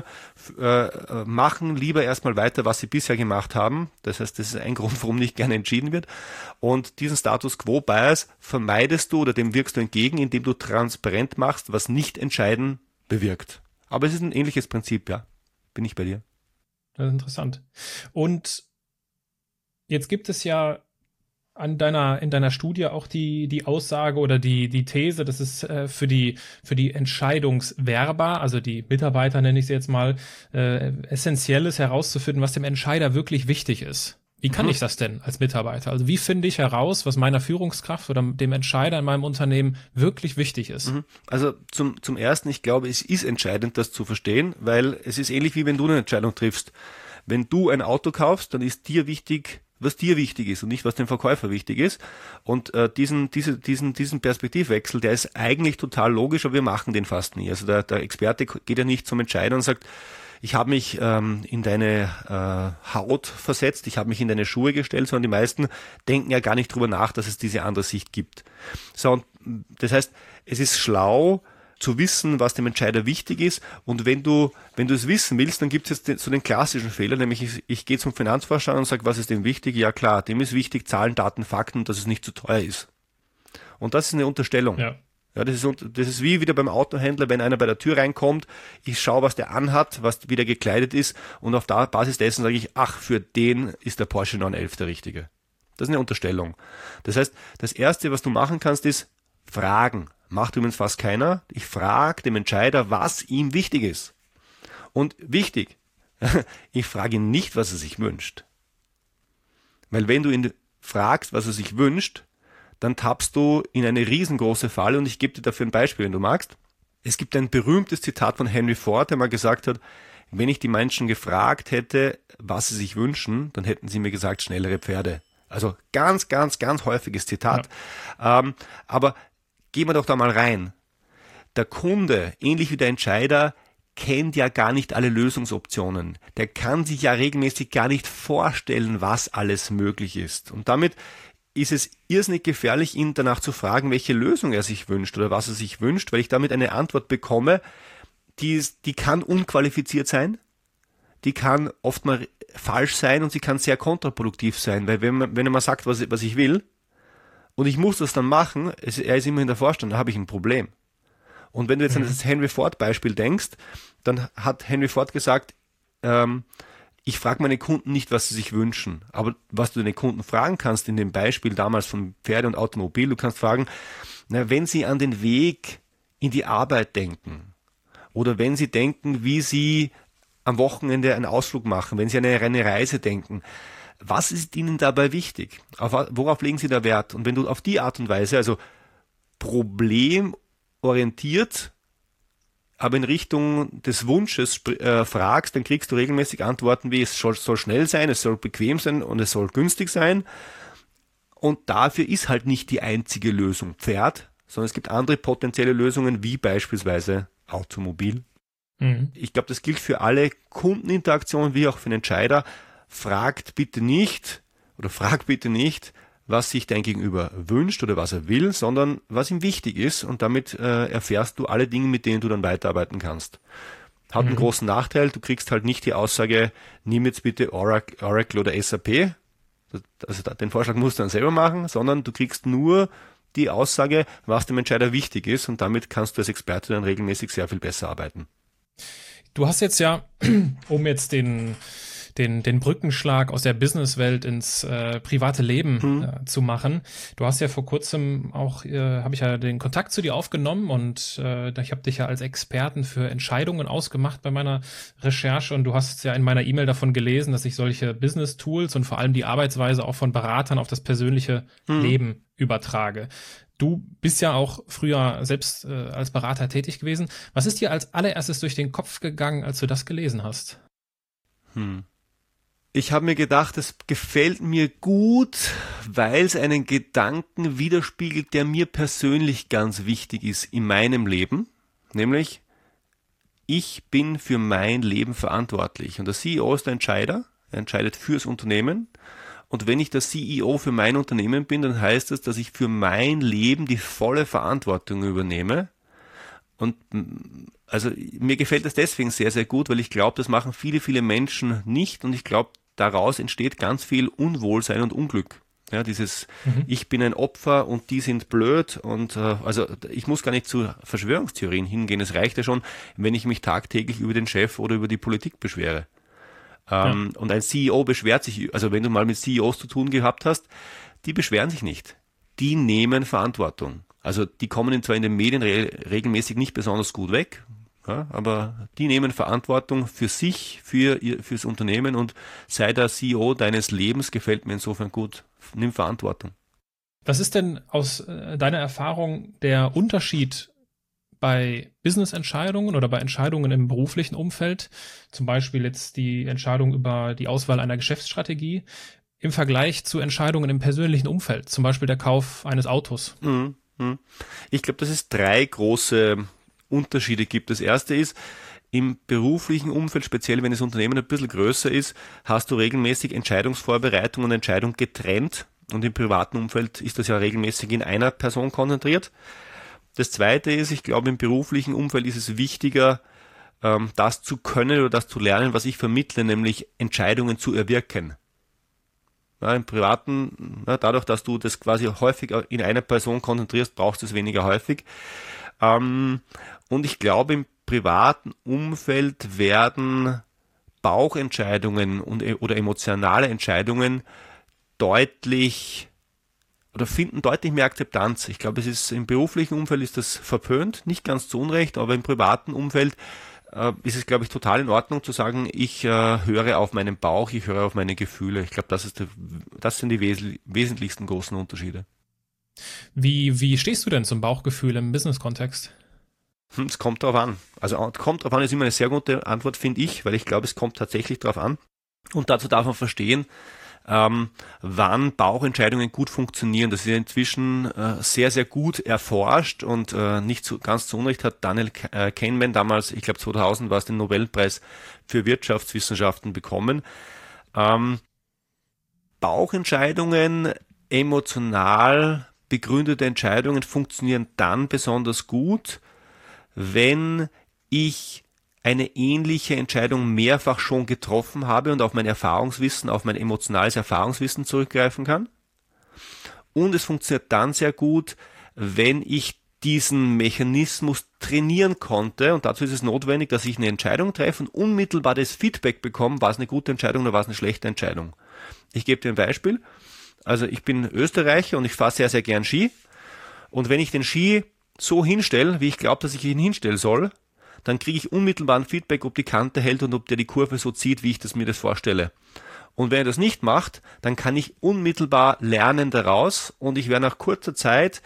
S3: machen lieber erstmal weiter, was sie bisher gemacht haben. Das heißt, das ist ein Grund, warum nicht gerne entschieden wird. Und diesen Status Quo Bias vermeidest du oder dem wirkst du entgegen, indem du transparent machst, was nicht entscheiden bewirkt. Aber es ist ein ähnliches Prinzip, ja. Bin ich bei dir.
S1: Das ist interessant. Und jetzt gibt es ja in deiner Studie auch die Aussage oder die These, dass es für die Entscheidungswerber, also die Mitarbeiter nenne ich sie jetzt mal, essentiell ist herauszufinden, was dem Entscheider wirklich wichtig ist. Wie kann ich das denn als Mitarbeiter? Also wie finde ich heraus, was meiner Führungskraft oder dem Entscheider in meinem Unternehmen wirklich wichtig ist?
S3: Also zum Ersten, ich glaube, es ist entscheidend, das zu verstehen, weil es ist ähnlich wie wenn du eine Entscheidung triffst. Wenn du ein Auto kaufst, dann ist dir wichtig, was dir wichtig ist und nicht, was dem Verkäufer wichtig ist. Und diesen Perspektivwechsel, der ist eigentlich total logisch, aber wir machen den fast nie. Also der Experte geht ja nicht zum Entscheider und sagt, ich habe mich in deine Haut versetzt, ich habe mich in deine Schuhe gestellt, sondern die meisten denken ja gar nicht drüber nach, dass es diese andere Sicht gibt. So, und das heißt, es ist schlau zu wissen, was dem Entscheider wichtig ist, und wenn du es wissen willst, dann gibt es jetzt so den klassischen Fehler, nämlich ich gehe zum Finanzvorstand und sage, was ist dem wichtig? Ja klar, dem ist wichtig Zahlen, Daten, Fakten und dass es nicht zu teuer ist. Und das ist eine Unterstellung. Ja, das ist wie wieder beim Autohändler, wenn einer bei der Tür reinkommt, ich schaue, was der anhat, was wie der gekleidet ist, und auf der Basis dessen sage ich, ach, für den ist der Porsche 911 der richtige. Das ist eine Unterstellung. Das heißt, das Erste, was du machen kannst, ist fragen. Macht übrigens fast keiner. Ich frage dem Entscheider, was ihm wichtig ist. Und wichtig, ich frage ihn nicht, was er sich wünscht. Weil wenn du ihn fragst, was er sich wünscht, dann tappst du in eine riesengroße Falle, und ich gebe dir dafür ein Beispiel, wenn du magst. Es gibt ein berühmtes Zitat von Henry Ford, der mal gesagt hat, wenn ich die Menschen gefragt hätte, was sie sich wünschen, dann hätten sie mir gesagt, schnellere Pferde. Also ganz, ganz, ganz häufiges Zitat. Ja. Aber gehen wir doch da mal rein. Der Kunde, ähnlich wie der Entscheider, kennt ja gar nicht alle Lösungsoptionen. Der kann sich ja regelmäßig gar nicht vorstellen, was alles möglich ist. Und damit ist es irrsinnig gefährlich, ihn danach zu fragen, welche Lösung er sich wünscht oder was er sich wünscht, weil ich damit eine Antwort bekomme, die kann unqualifiziert sein, die kann oft mal falsch sein und sie kann sehr kontraproduktiv sein, weil wenn er mal sagt, was ich will, und ich muss das dann machen, er ist immerhin der Vorstand, da habe ich ein Problem. Und wenn du jetzt an das Henry Ford Beispiel denkst, dann hat Henry Ford gesagt, ich frage meine Kunden nicht, was sie sich wünschen, aber was du deine Kunden fragen kannst, in dem Beispiel damals von Pferde und Automobil, du kannst fragen, wenn sie an den Weg in die Arbeit denken oder wenn sie denken, wie sie am Wochenende einen Ausflug machen, wenn sie an eine Reise denken, was ist ihnen dabei wichtig? Worauf legen sie da Wert? Und wenn du auf die Art und Weise, also problemorientiert, aber in Richtung des Wunsches fragst, dann kriegst du regelmäßig Antworten wie, es soll schnell sein, es soll bequem sein und es soll günstig sein. Und dafür ist halt nicht die einzige Lösung Pferd, sondern es gibt andere potenzielle Lösungen, wie beispielsweise Automobil. Ich glaube, das gilt für alle Kundeninteraktionen wie auch für den Entscheider. Frag bitte nicht, was sich dein Gegenüber wünscht oder was er will, sondern was ihm wichtig ist, und damit erfährst du alle Dinge, mit denen du dann weiterarbeiten kannst. Hat einen großen Nachteil, du kriegst halt nicht die Aussage, nimm jetzt bitte Oracle oder SAP, also den Vorschlag musst du dann selber machen, sondern du kriegst nur die Aussage, was dem Entscheider wichtig ist, und damit kannst du als Experte dann regelmäßig sehr viel besser arbeiten.
S1: Du hast jetzt ja, um jetzt den Brückenschlag aus der Businesswelt ins private Leben zu machen. Du hast ja vor kurzem auch, habe ich ja den Kontakt zu dir aufgenommen, und ich habe dich ja als Experten für Entscheidungen ausgemacht bei meiner Recherche, und du hast ja in meiner E-Mail davon gelesen, dass ich solche Business-Tools und vor allem die Arbeitsweise auch von Beratern auf das persönliche Leben übertrage. Du bist ja auch früher selbst als Berater tätig gewesen. Was ist dir als allererstes durch den Kopf gegangen, als du das gelesen hast?
S3: Ich habe mir gedacht, es gefällt mir gut, weil es einen Gedanken widerspiegelt, der mir persönlich ganz wichtig ist in meinem Leben. Nämlich, ich bin für mein Leben verantwortlich. Und der CEO ist der Entscheider. Er entscheidet fürs Unternehmen. Und wenn ich der CEO für mein Unternehmen bin, dann heißt das, dass ich für mein Leben die volle Verantwortung übernehme. Und also mir gefällt das deswegen sehr, sehr gut, weil ich glaube, das machen viele, viele Menschen nicht und ich glaube, daraus entsteht ganz viel Unwohlsein und Unglück. Ja, dieses Ich bin ein Opfer und die sind blöd und also ich muss gar nicht zu Verschwörungstheorien hingehen. Es reicht ja schon, wenn ich mich tagtäglich über den Chef oder über die Politik beschwere. Und ein CEO beschwert sich, also wenn du mal mit CEOs zu tun gehabt hast, die beschweren sich nicht. Die nehmen Verantwortung. Also die kommen zwar in den Medien regelmäßig nicht besonders gut weg, ja, aber die nehmen Verantwortung für sich, fürs Unternehmen und sei der CEO deines Lebens, gefällt mir insofern gut. Nimm Verantwortung.
S1: Was ist denn aus deiner Erfahrung der Unterschied bei Business-Entscheidungen oder bei Entscheidungen im beruflichen Umfeld, zum Beispiel jetzt die Entscheidung über die Auswahl einer Geschäftsstrategie, im Vergleich zu Entscheidungen im persönlichen Umfeld, zum Beispiel der Kauf eines Autos?
S3: Ich glaube, dass es 3 große Unterschiede gibt. Das erste ist, im beruflichen Umfeld, speziell wenn das Unternehmen ein bisschen größer ist, hast du regelmäßig Entscheidungsvorbereitung und Entscheidung getrennt. Und im privaten Umfeld ist das ja regelmäßig in einer Person konzentriert. Das zweite ist, ich glaube, im beruflichen Umfeld ist es wichtiger, das zu können oder das zu lernen, was ich vermittle, nämlich Entscheidungen zu erwirken. Ja, im Privaten, dadurch, dass du das quasi häufig in einer Person konzentrierst, brauchst du es weniger häufig. Und ich glaube, im privaten Umfeld werden Bauchentscheidungen oder emotionale Entscheidungen finden deutlich mehr Akzeptanz. Ich glaube, im beruflichen Umfeld ist das verpönt, nicht ganz zu Unrecht, aber im privaten Umfeld ist es, glaube ich, total in Ordnung zu sagen, ich höre auf meinen Bauch, ich höre auf meine Gefühle. Ich glaube, das sind die wesentlichsten großen Unterschiede.
S1: Wie stehst du denn zum Bauchgefühl im Business-Kontext?
S3: Es kommt darauf an. Also kommt darauf an ist immer eine sehr gute Antwort, finde ich, weil ich glaube, es kommt tatsächlich darauf an. Und dazu darf man verstehen, wann Bauchentscheidungen gut funktionieren. Das ist ja inzwischen sehr, sehr gut erforscht und nicht ganz zu Unrecht hat Daniel Kahneman damals, ich glaube 2000 war es, den Nobelpreis für Wirtschaftswissenschaften bekommen. Bauchentscheidungen, emotional begründete Entscheidungen funktionieren dann besonders gut, wenn ich eine ähnliche Entscheidung mehrfach schon getroffen habe und auf mein Erfahrungswissen, auf mein emotionales Erfahrungswissen zurückgreifen kann. Und es funktioniert dann sehr gut, wenn ich diesen Mechanismus trainieren konnte. Und dazu ist es notwendig, dass ich eine Entscheidung treffe und unmittelbar das Feedback bekomme, war es eine gute Entscheidung oder war es eine schlechte Entscheidung. Ich gebe dir ein Beispiel. Also ich bin Österreicher und ich fahre sehr, sehr gern Ski. Und wenn ich den Ski so hinstelle, wie ich glaube, dass ich ihn hinstellen soll, dann kriege ich unmittelbar ein Feedback, ob die Kante hält und ob der die Kurve so zieht, wie ich mir das vorstelle. Und wenn er das nicht macht, dann kann ich unmittelbar lernen daraus und ich werde nach kurzer Zeit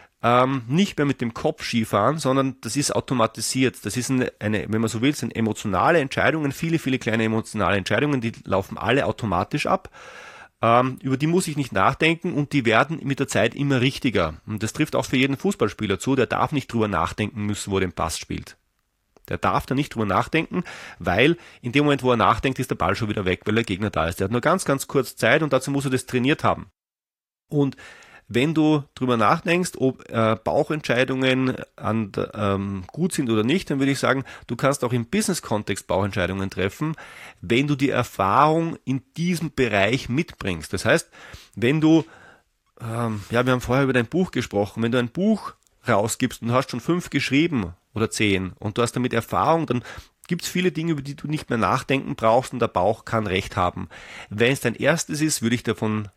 S3: nicht mehr mit dem Kopf Skifahren, sondern das ist automatisiert. Das ist eine, wenn man so will, sind emotionale Entscheidungen, viele, viele kleine emotionale Entscheidungen, die laufen alle automatisch ab. Über die muss ich nicht nachdenken und die werden mit der Zeit immer richtiger. Und das trifft auch für jeden Fußballspieler zu, der darf nicht drüber nachdenken müssen, wo er den Pass spielt. Der darf da nicht drüber nachdenken, weil in dem Moment, wo er nachdenkt, ist der Ball schon wieder weg, weil der Gegner da ist. Der hat nur ganz, ganz kurz Zeit und dazu muss er das trainiert haben. Und wenn du drüber nachdenkst, ob Bauchentscheidungen gut sind oder nicht, dann würde ich sagen, du kannst auch im Business-Kontext Bauchentscheidungen treffen, wenn du die Erfahrung in diesem Bereich mitbringst. Das heißt, wenn du, wir haben vorher über dein Buch gesprochen, wenn du ein Buch rausgibst und du hast schon 5 geschrieben oder 10 und du hast damit Erfahrung, dann gibt es viele Dinge, über die du nicht mehr nachdenken brauchst und der Bauch kann Recht haben. Wenn es dein erstes ist, würde ich davon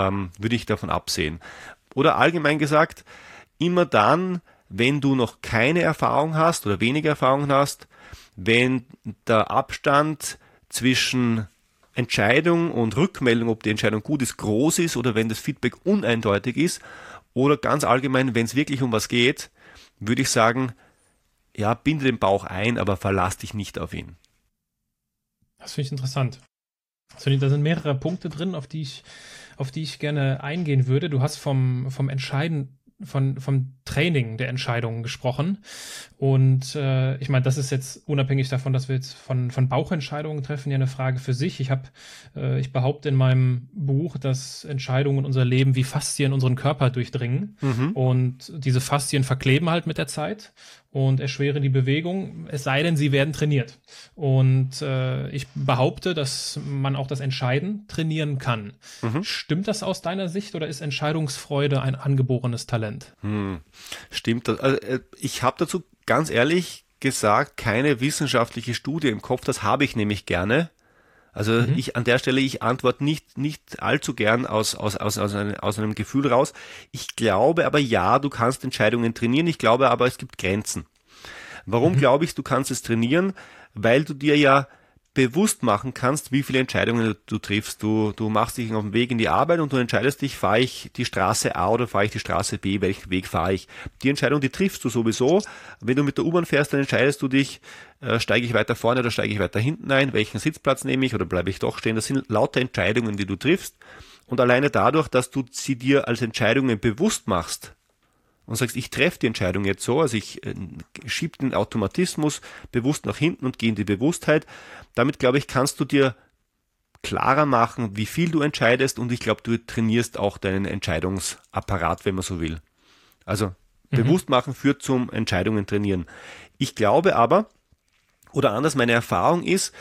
S3: absehen. Oder allgemein gesagt, immer dann, wenn du noch keine Erfahrung hast oder weniger Erfahrung hast, wenn der Abstand zwischen Entscheidung und Rückmeldung, ob die Entscheidung gut ist, groß ist oder wenn das Feedback uneindeutig ist oder ganz allgemein, wenn es wirklich um was geht, würde ich sagen, ja, binde den Bauch ein, aber verlass dich nicht auf ihn.
S1: Das finde ich interessant. Da sind mehrere Punkte drin, auf die ich gerne eingehen würde. Du hast vom Training der Entscheidungen gesprochen. Und ich meine, das ist jetzt unabhängig davon, dass wir jetzt von Bauchentscheidungen treffen, ja eine Frage für sich. Ich behaupte in meinem Buch, dass Entscheidungen in unser Leben wie Faszien unseren Körper durchdringen. Und diese Faszien verkleben halt mit der Zeit und erschweren die Bewegung, es sei denn, sie werden trainiert. Und ich behaupte, dass man auch das Entscheiden trainieren kann. Stimmt das aus deiner Sicht oder ist Entscheidungsfreude ein angeborenes Talent?
S3: Stimmt. Also, ich habe dazu ganz ehrlich gesagt keine wissenschaftliche Studie im Kopf, das habe ich nämlich gerne. Also an der Stelle, ich antworte nicht allzu gern aus einem Gefühl raus. Ich glaube aber ja, du kannst Entscheidungen trainieren. Ich glaube aber, es gibt Grenzen. Warum glaube ich, du kannst es trainieren? Weil du dir ja bewusst machen kannst, wie viele Entscheidungen du triffst. Du machst dich auf den Weg in die Arbeit und du entscheidest dich, fahre ich die Straße A oder fahre ich die Straße B, welchen Weg fahre ich. Die Entscheidung, die triffst du sowieso. Wenn du mit der U-Bahn fährst, dann entscheidest du dich, steige ich weiter vorne oder steige ich weiter hinten ein, welchen Sitzplatz nehme ich oder bleibe ich doch stehen. Das sind lauter Entscheidungen, die du triffst. Und alleine dadurch, dass du sie dir als Entscheidungen bewusst machst, und sagst, ich treffe die Entscheidung jetzt so, also ich schiebe den Automatismus bewusst nach hinten und gehe in die Bewusstheit. Damit, glaube ich, kannst du dir klarer machen, wie viel du entscheidest und ich glaube, du trainierst auch deinen Entscheidungsapparat, wenn man so will. Also bewusst machen führt zum Entscheidungen trainieren. Ich glaube aber, oder anders, meine Erfahrung ist,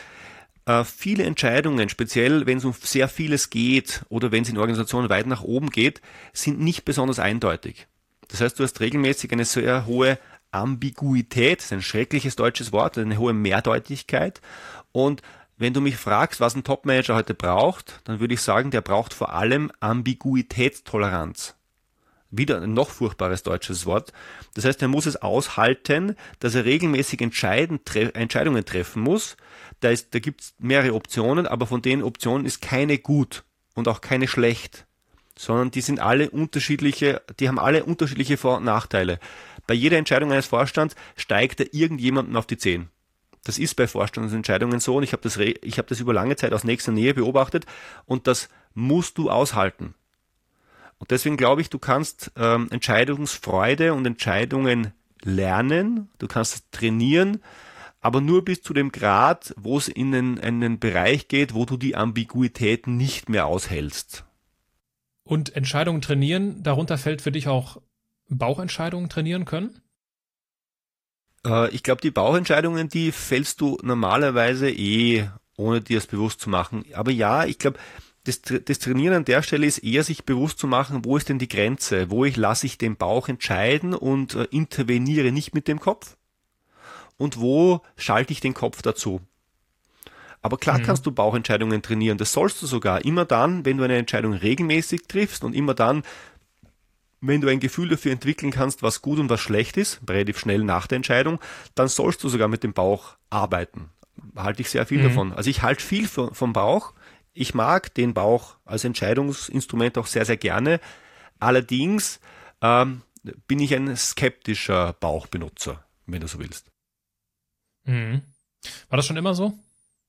S3: viele Entscheidungen, speziell wenn es um sehr vieles geht oder wenn es in Organisationen weit nach oben geht, sind nicht besonders eindeutig. Das heißt, du hast regelmäßig eine sehr hohe Ambiguität, das ist ein schreckliches deutsches Wort, eine hohe Mehrdeutigkeit. Und wenn du mich fragst, was ein Topmanager heute braucht, dann würde ich sagen, der braucht vor allem Ambiguitätstoleranz. Wieder ein noch furchtbares deutsches Wort. Das heißt, er muss es aushalten, dass er regelmäßig Entscheidungen treffen muss. Da gibt es mehrere Optionen, aber von den Optionen ist keine gut und auch keine schlecht, sondern die haben alle unterschiedliche Vor- und Nachteile. Bei jeder Entscheidung eines Vorstands steigt er irgendjemandem auf die Zehen. Das ist bei Vorstandsentscheidungen so und ich habe das über lange Zeit aus nächster Nähe beobachtet und das musst du aushalten. Und deswegen glaube ich, du kannst Entscheidungsfreude und Entscheidungen lernen, du kannst es trainieren, aber nur bis zu dem Grad, wo es in einen Bereich geht, wo du die Ambiguität nicht mehr aushältst.
S1: Und Entscheidungen trainieren, darunter fällt für dich auch Bauchentscheidungen trainieren können?
S3: Ich glaube, die Bauchentscheidungen, die fällst du normalerweise ohne dir es bewusst zu machen. Aber ja, ich glaube, das Trainieren an der Stelle ist eher, sich bewusst zu machen, wo ist denn die Grenze? Lasse ich den Bauch entscheiden und interveniere nicht mit dem Kopf? Und wo schalte ich den Kopf dazu? Aber klar kannst du Bauchentscheidungen trainieren. Das sollst du sogar. Immer dann, wenn du eine Entscheidung regelmäßig triffst und immer dann, wenn du ein Gefühl dafür entwickeln kannst, was gut und was schlecht ist, relativ schnell nach der Entscheidung, dann sollst du sogar mit dem Bauch arbeiten. Halte ich sehr viel davon. Also ich halte viel vom Bauch. Ich mag den Bauch als Entscheidungsinstrument auch sehr, sehr gerne. Allerdings bin ich ein skeptischer Bauchbenutzer, wenn du so willst.
S1: War das schon immer so?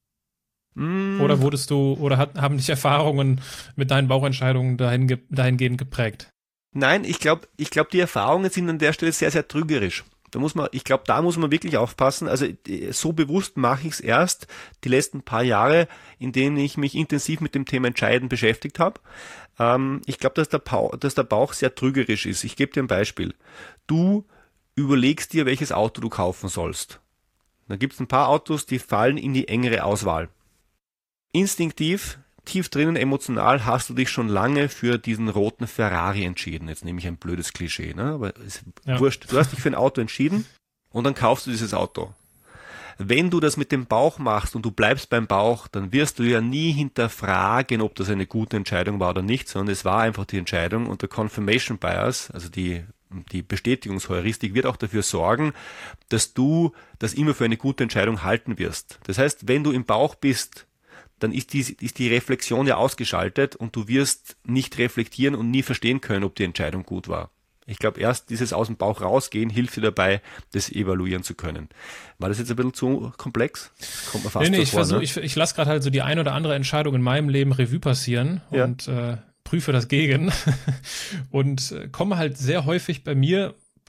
S1: Oder haben dich Erfahrungen mit deinen Bauchentscheidungen dahingehend geprägt?
S3: Nein, ich glaube, die Erfahrungen sind an der Stelle sehr, sehr trügerisch. Da muss man wirklich aufpassen. Also so bewusst mache ich es erst die letzten paar Jahre, in denen ich mich intensiv mit dem Thema Entscheiden beschäftigt habe. Ich glaube, dass der Bauch sehr trügerisch ist. Ich gebe dir ein Beispiel. Du überlegst dir, welches Auto du kaufen sollst. Da gibt es ein paar Autos, die fallen in die engere Auswahl. Instinktiv, tief drinnen, emotional hast du dich schon lange für diesen roten Ferrari entschieden. Jetzt nehme ich ein blödes Klischee, ne? Aber ist wurscht. Du hast dich für ein Auto entschieden und dann kaufst du dieses Auto. Wenn du das mit dem Bauch machst und du bleibst beim Bauch, dann wirst du ja nie hinterfragen, ob das eine gute Entscheidung war oder nicht, sondern es war einfach die Entscheidung und der Confirmation Bias, also die Bestätigungsheuristik wird auch dafür sorgen, dass du das immer für eine gute Entscheidung halten wirst. Das heißt, wenn du im Bauch bist, dann ist die Reflexion ja ausgeschaltet und du wirst nicht reflektieren und nie verstehen können, ob die Entscheidung gut war. Ich glaube, erst dieses aus dem Bauch rausgehen hilft dir dabei, das evaluieren zu können. War das jetzt ein bisschen zu komplex? Kommt mir fast so vor,
S1: ich lasse gerade halt so die ein oder andere Entscheidung in meinem Leben Revue passieren und prüfe das gegen und komme halt sehr häufig bei mir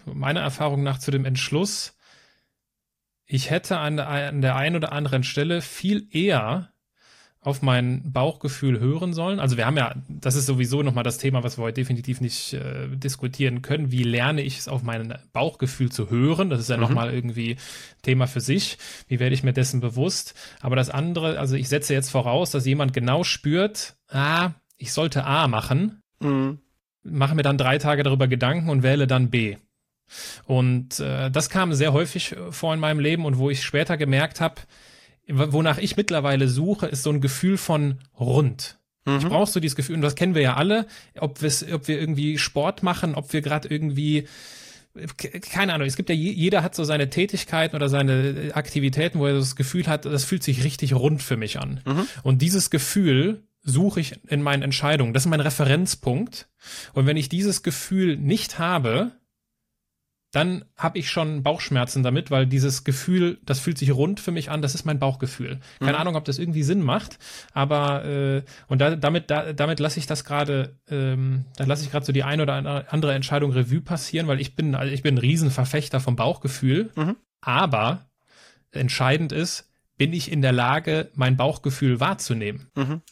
S1: meiner Erfahrung nach zu dem Entschluss, ich hätte an der einen oder anderen Stelle viel eher auf mein Bauchgefühl hören sollen. Also wir haben ja, das ist sowieso nochmal das Thema, was wir heute definitiv nicht diskutieren können. Wie lerne ich es auf mein Bauchgefühl zu hören? Das ist ja nochmal irgendwie Thema für sich. Wie werde ich mir dessen bewusst? Aber das andere, also ich setze jetzt voraus, dass jemand genau spürt, ich sollte A machen, mache mir dann 3 Tage darüber Gedanken und wähle dann B. Und das kam sehr häufig vor in meinem Leben und wo ich später gemerkt habe, wonach ich mittlerweile suche, ist so ein Gefühl von rund. Ich brauche so dieses Gefühl, und das kennen wir ja alle, ob wir irgendwie Sport machen, ob wir gerade irgendwie, keine Ahnung, es gibt ja, jeder hat so seine Tätigkeiten oder seine Aktivitäten, wo er das Gefühl hat, das fühlt sich richtig rund für mich an. Und dieses Gefühl suche ich in meinen Entscheidungen. Das ist mein Referenzpunkt. Und wenn ich dieses Gefühl nicht habe, dann habe ich schon Bauchschmerzen damit, weil dieses Gefühl, das fühlt sich rund für mich an, das ist mein Bauchgefühl. Keine Ahnung, ob das irgendwie Sinn macht, aber damit lasse ich das gerade, da lasse ich gerade so die eine oder andere Entscheidung Revue passieren, weil ich bin ein Riesenverfechter vom Bauchgefühl, aber entscheidend ist, bin ich in der Lage, mein Bauchgefühl wahrzunehmen?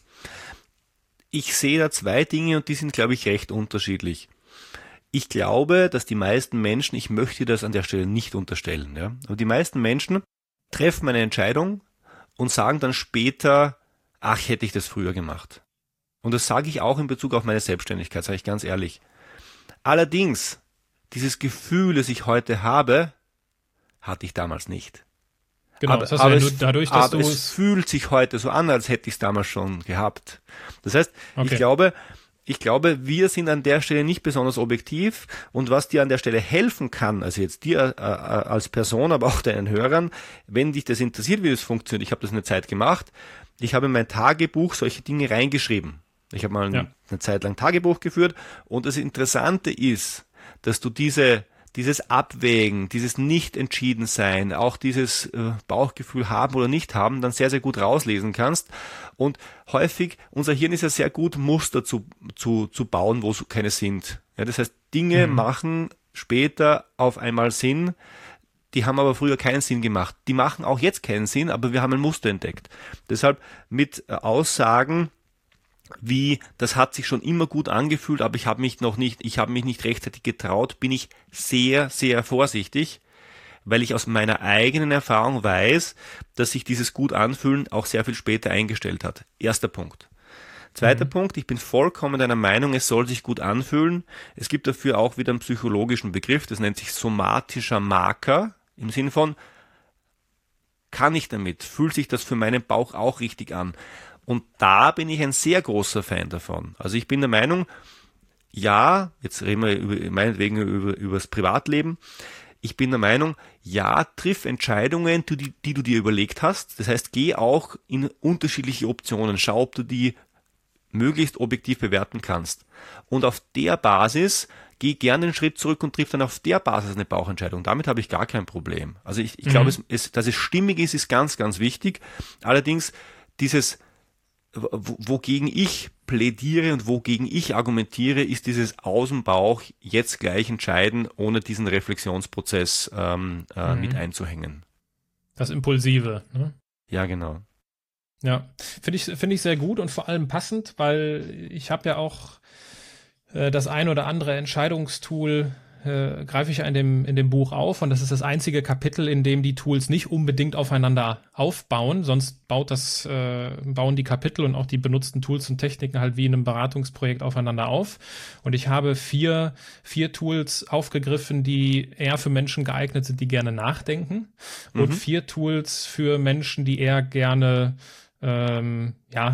S3: Ich sehe da 2 Dinge und die sind, glaube ich, recht unterschiedlich. Ich glaube, dass die meisten Menschen, ich möchte das an der Stelle nicht unterstellen, ja, aber die meisten Menschen treffen eine Entscheidung und sagen dann später, ach, hätte ich das früher gemacht. Und das sage ich auch in Bezug auf meine Selbstständigkeit, sage ich ganz ehrlich. Allerdings, dieses Gefühl, das ich heute habe, hatte ich damals nicht.
S1: Genau, das hast du ja nur dadurch, dass du
S3: es fühlt sich heute so an, als hätte ich es damals schon gehabt. Das heißt, ich glaube, wir sind an der Stelle nicht besonders objektiv, und was dir an der Stelle helfen kann, also jetzt dir als Person, aber auch deinen Hörern, wenn dich das interessiert, wie das funktioniert, ich habe das eine Zeit gemacht, ich habe in mein Tagebuch solche Dinge reingeschrieben. Ich habe mal eine Zeit lang Tagebuch geführt, und das Interessante ist, dass du dieses Abwägen, dieses Nicht-Entschieden-Sein, auch dieses Bauchgefühl haben oder nicht haben, dann sehr, sehr gut rauslesen kannst. Und häufig, unser Hirn ist ja sehr gut, Muster zu bauen, wo keine sind. Ja, das heißt, Dinge machen später auf einmal Sinn, die haben aber früher keinen Sinn gemacht. Die machen auch jetzt keinen Sinn, aber wir haben ein Muster entdeckt. Deshalb mit Aussagen wie, das hat sich schon immer gut angefühlt, aber ich habe mich nicht rechtzeitig getraut, bin ich sehr, sehr vorsichtig, weil ich aus meiner eigenen Erfahrung weiß, dass sich dieses gut anfühlen auch sehr viel später eingestellt hat. Erster Punkt. Zweiter Punkt, ich bin vollkommen deiner Meinung, es soll sich gut anfühlen. Es gibt dafür auch wieder einen psychologischen Begriff, das nennt sich somatischer Marker, im Sinn von, kann ich damit? Fühlt sich das für meinen Bauch auch richtig an? Und da bin ich ein sehr großer Fan davon. Also ich bin der Meinung, ja, jetzt reden wir meinetwegen über das Privatleben. Ich bin der Meinung, ja, triff Entscheidungen, die du dir überlegt hast. Das heißt, geh auch in unterschiedliche Optionen. Schau, ob du die möglichst objektiv bewerten kannst. Und auf der Basis geh gerne einen Schritt zurück und triff dann auf der Basis eine Bauchentscheidung. Damit habe ich gar kein Problem. Also ich glaube, dass es stimmig ist ganz, ganz wichtig. Allerdings dieses wogegen ich plädiere und wogegen ich argumentiere, ist dieses aus dem Bauch jetzt gleich entscheiden, ohne diesen Reflexionsprozess mit einzuhängen.
S1: Das Impulsive, ne?
S3: Ja, genau.
S1: Ja, finde ich sehr gut und vor allem passend, weil ich habe ja auch das ein oder andere Entscheidungstool greife ich ja in dem Buch auf, und das ist das einzige Kapitel, in dem die Tools nicht unbedingt aufeinander aufbauen, sonst bauen die Kapitel und auch die benutzten Tools und Techniken halt wie in einem Beratungsprojekt aufeinander auf. Und ich habe vier Tools aufgegriffen, die eher für Menschen geeignet sind, die gerne nachdenken, und 4 Tools für Menschen, die eher gerne eine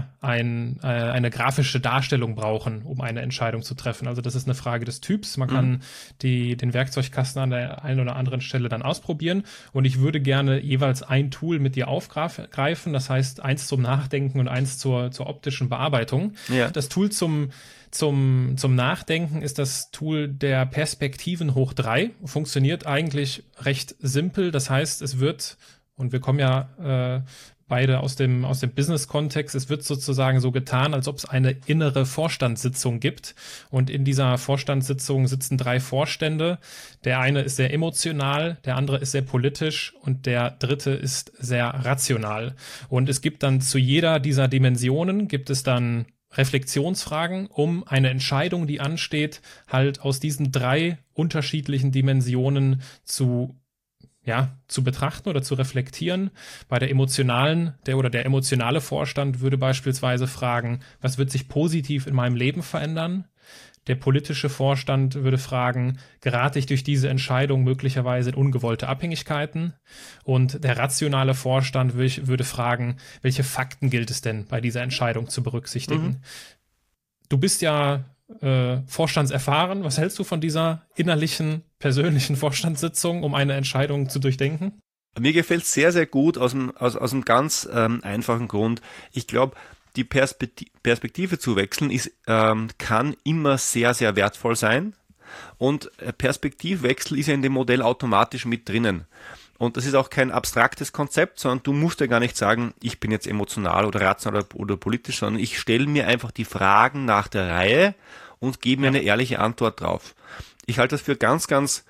S1: grafische Darstellung brauchen, um eine Entscheidung zu treffen. Also das ist eine Frage des Typs. Man kann den Werkzeugkasten an der einen oder anderen Stelle dann ausprobieren, und ich würde gerne jeweils ein Tool mit dir aufgreifen. Das heißt, eins zum Nachdenken und eins zur optischen Bearbeitung. Ja. Das Tool zum Nachdenken ist das Tool der Perspektiven hoch 3. Funktioniert eigentlich recht simpel. Das heißt, es wird, und wir kommen ja beide aus dem Business-Kontext. Es wird sozusagen so getan, als ob es eine innere Vorstandssitzung gibt. Und in dieser Vorstandssitzung sitzen 3 Vorstände. Der eine ist sehr emotional, der andere ist sehr politisch und der dritte ist sehr rational. Und es gibt dann zu jeder dieser Dimensionen gibt es dann Reflexionsfragen, um eine Entscheidung, die ansteht, halt aus diesen 3 unterschiedlichen Dimensionen zu betrachten oder zu reflektieren. Bei der der emotionale Vorstand würde beispielsweise fragen, was wird sich positiv in meinem Leben verändern? Der politische Vorstand würde fragen, gerate ich durch diese Entscheidung möglicherweise in ungewollte Abhängigkeiten? Und der rationale Vorstand würde fragen, welche Fakten gilt es denn bei dieser Entscheidung zu berücksichtigen? Du bist ja vorstandserfahren. Was hältst du von dieser innerlichen, persönlichen Vorstandssitzung, um eine Entscheidung zu durchdenken?
S3: Mir gefällt es sehr, sehr gut aus einem ganz einfachen Grund. Ich glaube, die Perspektive zu wechseln kann immer sehr, sehr wertvoll sein. Und Perspektivwechsel ist ja in dem Modell automatisch mit drinnen. Und das ist auch kein abstraktes Konzept, sondern du musst ja gar nicht sagen, ich bin jetzt emotional oder rational oder politisch, sondern ich stelle mir einfach die Fragen nach der Reihe und gebe mir eine ehrliche Antwort drauf. Ich halte das für ganz, ganz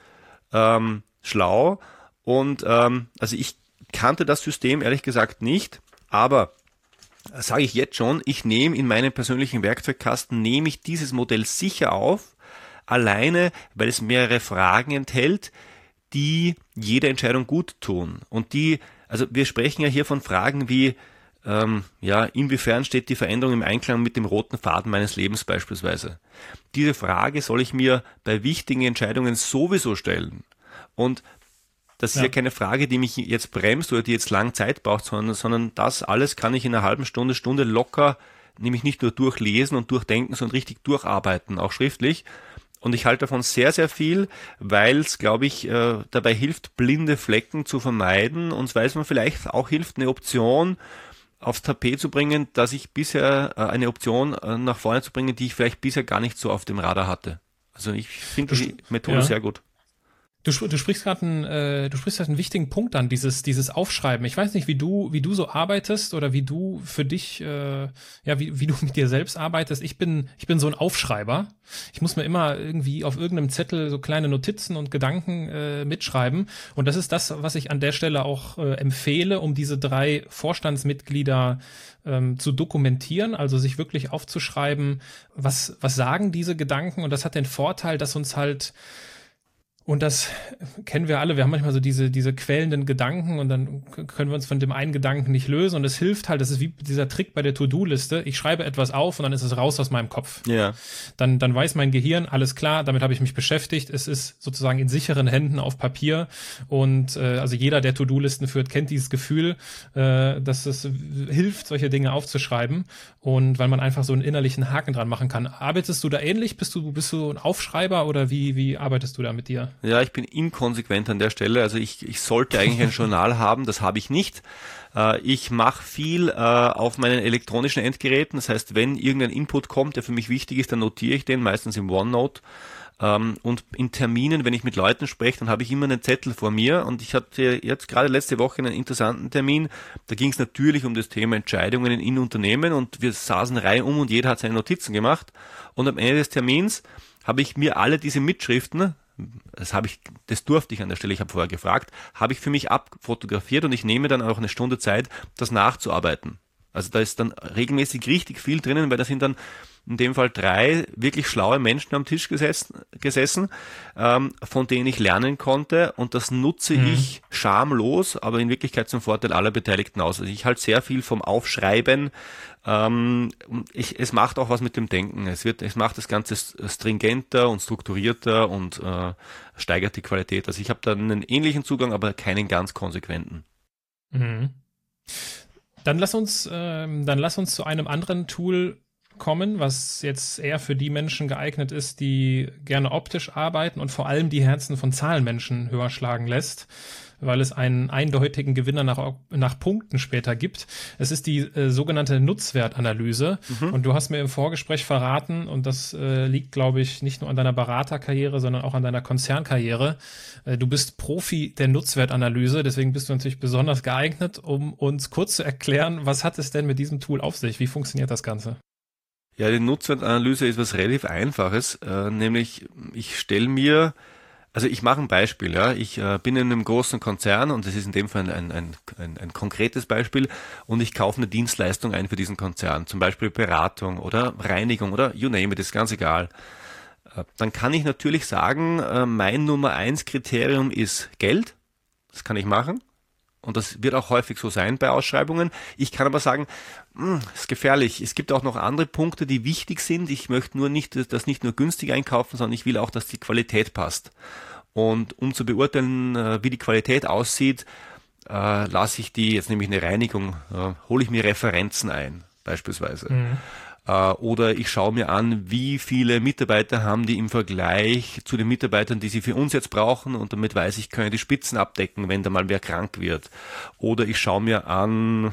S3: schlau und also ich kannte das System ehrlich gesagt nicht, aber sage ich jetzt schon, ich nehme in meinem persönlichen Werkzeugkasten, nehme ich dieses Modell sicher auf, alleine, weil es mehrere Fragen enthält, die jede Entscheidung gut tun. Und also wir sprechen ja hier von Fragen wie, inwiefern steht die Veränderung im Einklang mit dem roten Faden meines Lebens beispielsweise. Diese Frage soll ich mir bei wichtigen Entscheidungen sowieso stellen. Und das ist ja keine Frage, die mich jetzt bremst oder die jetzt lang Zeit braucht, sondern das alles kann ich in einer halben Stunde locker, nämlich nicht nur durchlesen und durchdenken, sondern richtig durcharbeiten, auch schriftlich. Und ich halte davon sehr, sehr viel, weil es, glaube ich, dabei hilft, blinde Flecken zu vermeiden und weil es mir vielleicht auch hilft, eine Option aufs Tapet zu bringen, dass ich bisher eine Option nach vorne zu bringen, die ich vielleicht bisher gar nicht so auf dem Radar hatte. Also ich finde die Methode sehr gut.
S1: Du sprichst gerade einen wichtigen Punkt an, dieses Aufschreiben. Ich weiß nicht, wie du so arbeitest oder wie du für dich, wie du mit dir selbst arbeitest. Ich bin so ein Aufschreiber. Ich muss mir immer irgendwie auf irgendeinem Zettel so kleine Notizen und Gedanken mitschreiben. Und das ist das, was ich an der Stelle auch empfehle, um diese 3 Vorstandsmitglieder zu dokumentieren, also sich wirklich aufzuschreiben, was sagen diese Gedanken. Und das hat den Vorteil, dass uns halt, und das kennen wir alle, wir haben manchmal so diese quälenden Gedanken und dann können wir uns von dem einen Gedanken nicht lösen und es hilft halt, das ist wie dieser Trick bei der To-Do-Liste, ich schreibe etwas auf und dann ist es raus aus meinem Kopf.
S3: Ja.
S1: Dann weiß mein Gehirn, alles klar, damit habe ich mich beschäftigt, es ist sozusagen in sicheren Händen auf Papier und also jeder, der To-Do-Listen führt, kennt dieses Gefühl, dass es hilft, solche Dinge aufzuschreiben und weil man einfach so einen innerlichen Haken dran machen kann. Arbeitest du da ähnlich? Bist du ein Aufschreiber oder wie arbeitest du da mit dir?
S3: Ja, ich bin inkonsequent an der Stelle. Also ich sollte eigentlich ein Journal haben, das habe ich nicht. Ich mache viel auf meinen elektronischen Endgeräten. Das heißt, wenn irgendein Input kommt, der für mich wichtig ist, dann notiere ich den, meistens im OneNote. Und in Terminen, wenn ich mit Leuten spreche, dann habe ich immer einen Zettel vor mir. Und ich hatte jetzt gerade letzte Woche einen interessanten Termin. Da ging es natürlich um das Thema Entscheidungen in Unternehmen. Und wir saßen reihum und jeder hat seine Notizen gemacht. Und am Ende des Termins habe ich mir alle diese Mitschriften, das durfte ich an der Stelle, ich habe vorher gefragt, habe ich für mich abfotografiert und ich nehme dann auch eine Stunde Zeit, das nachzuarbeiten. Also da ist dann regelmäßig richtig viel drinnen, weil da sind dann in dem Fall 3 wirklich schlaue Menschen am Tisch gesessen, von denen ich lernen konnte und das nutze ich schamlos, aber in Wirklichkeit zum Vorteil aller Beteiligten aus. Also ich halte sehr viel vom Aufschreiben. Es macht auch was mit dem Denken. Es macht das Ganze stringenter und strukturierter und steigert die Qualität. Also ich habe da einen ähnlichen Zugang, aber keinen ganz konsequenten.
S1: Mhm. Dann lass uns zu einem anderen Tool kommen, was jetzt eher für die Menschen geeignet ist, die gerne optisch arbeiten und vor allem die Herzen von Zahlenmenschen höher schlagen lässt, weil es einen eindeutigen Gewinner nach Punkten später gibt. Es ist die sogenannte Nutzwertanalyse. Und du hast mir im Vorgespräch verraten, und das liegt, glaube ich, nicht nur an deiner Beraterkarriere, sondern auch an deiner Konzernkarriere. Du bist Profi der Nutzwertanalyse, deswegen bist du natürlich besonders geeignet, um uns kurz zu erklären, was hat es denn mit diesem Tool auf sich? Wie funktioniert das Ganze?
S3: Ja, die Nutzwertanalyse ist was relativ Einfaches, nämlich ich mache ein Beispiel, ja. Ich bin in einem großen Konzern und das ist in dem Fall ein konkretes Beispiel und ich kaufe eine Dienstleistung ein für diesen Konzern, zum Beispiel Beratung oder Reinigung oder you name it, ist ganz egal. Dann kann ich natürlich sagen, mein Nummer 1 Kriterium ist Geld, das kann ich machen. Und das wird auch häufig so sein bei Ausschreibungen. Ich kann aber sagen, ist gefährlich. Es gibt auch noch andere Punkte, die wichtig sind. Ich möchte das nicht nur günstig einkaufen, sondern ich will auch, dass die Qualität passt. Und um zu beurteilen, wie die Qualität aussieht, lasse ich jetzt nehme ich eine Reinigung, hole ich mir Referenzen ein, beispielsweise. Oder ich schaue mir an, wie viele Mitarbeiter haben die im Vergleich zu den Mitarbeitern, die sie für uns jetzt brauchen, und damit weiß ich, können die Spitzen abdecken, wenn da mal wer krank wird. Oder ich schaue mir an,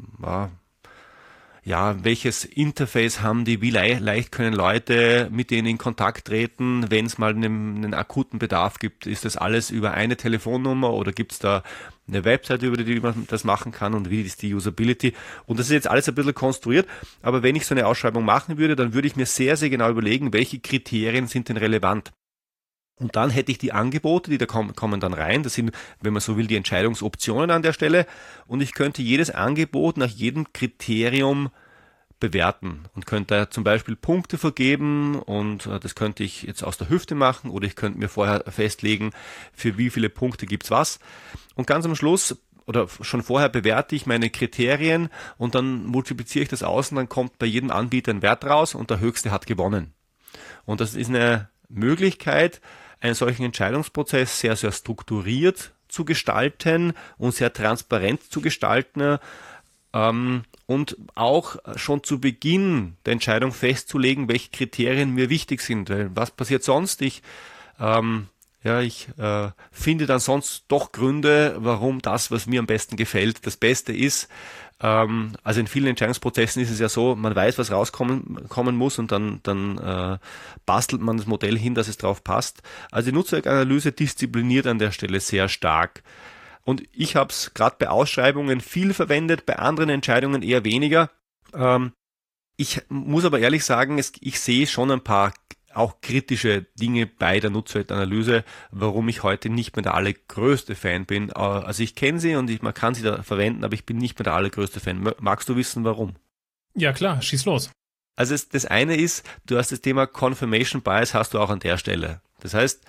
S3: welches Interface haben die, wie leicht können Leute mit denen in Kontakt treten, wenn es mal einen akuten Bedarf gibt. Ist das alles über eine Telefonnummer oder gibt es da eine Website, über die man das machen kann, und wie ist die Usability? Und das ist jetzt alles ein bisschen konstruiert, aber wenn ich so eine Ausschreibung machen würde, dann würde ich mir sehr, sehr genau überlegen, welche Kriterien sind denn relevant. Und dann hätte ich die Angebote, die da kommen dann rein. Das sind, wenn man so will, die Entscheidungsoptionen an der Stelle. Und ich könnte jedes Angebot nach jedem Kriterium bewerten und könnte zum Beispiel Punkte vergeben, und das könnte ich jetzt aus der Hüfte machen, oder ich könnte mir vorher festlegen, für wie viele Punkte gibt's was. Und ganz am Schluss oder schon vorher bewerte ich meine Kriterien und dann multipliziere ich das aus und dann kommt bei jedem Anbieter ein Wert raus und der Höchste hat gewonnen. Und das ist eine Möglichkeit, einen solchen Entscheidungsprozess sehr, sehr strukturiert zu gestalten und sehr transparent zu gestalten, und auch schon zu Beginn der Entscheidung festzulegen, welche Kriterien mir wichtig sind. Weil was passiert sonst? Ich finde dann sonst doch Gründe, warum das, was mir am besten gefällt, das Beste ist. Also in vielen Entscheidungsprozessen ist es ja so, man weiß, was kommen muss, und dann bastelt man das Modell hin, dass es drauf passt. Also die Nutzwertanalyse diszipliniert an der Stelle sehr stark. Und ich habe es gerade bei Ausschreibungen viel verwendet, bei anderen Entscheidungen eher weniger. Ich muss aber ehrlich sagen, ich sehe schon ein paar auch kritische Dinge bei der Nutzwertanalyse, warum ich heute nicht mehr der allergrößte Fan bin. Also ich kenne sie und man kann sie da verwenden, aber ich bin nicht mehr der allergrößte Fan. Magst du wissen, warum?
S1: Ja klar, schieß los.
S3: Also das eine ist, du hast das Thema Confirmation Bias, hast du auch an der Stelle. Das heißt,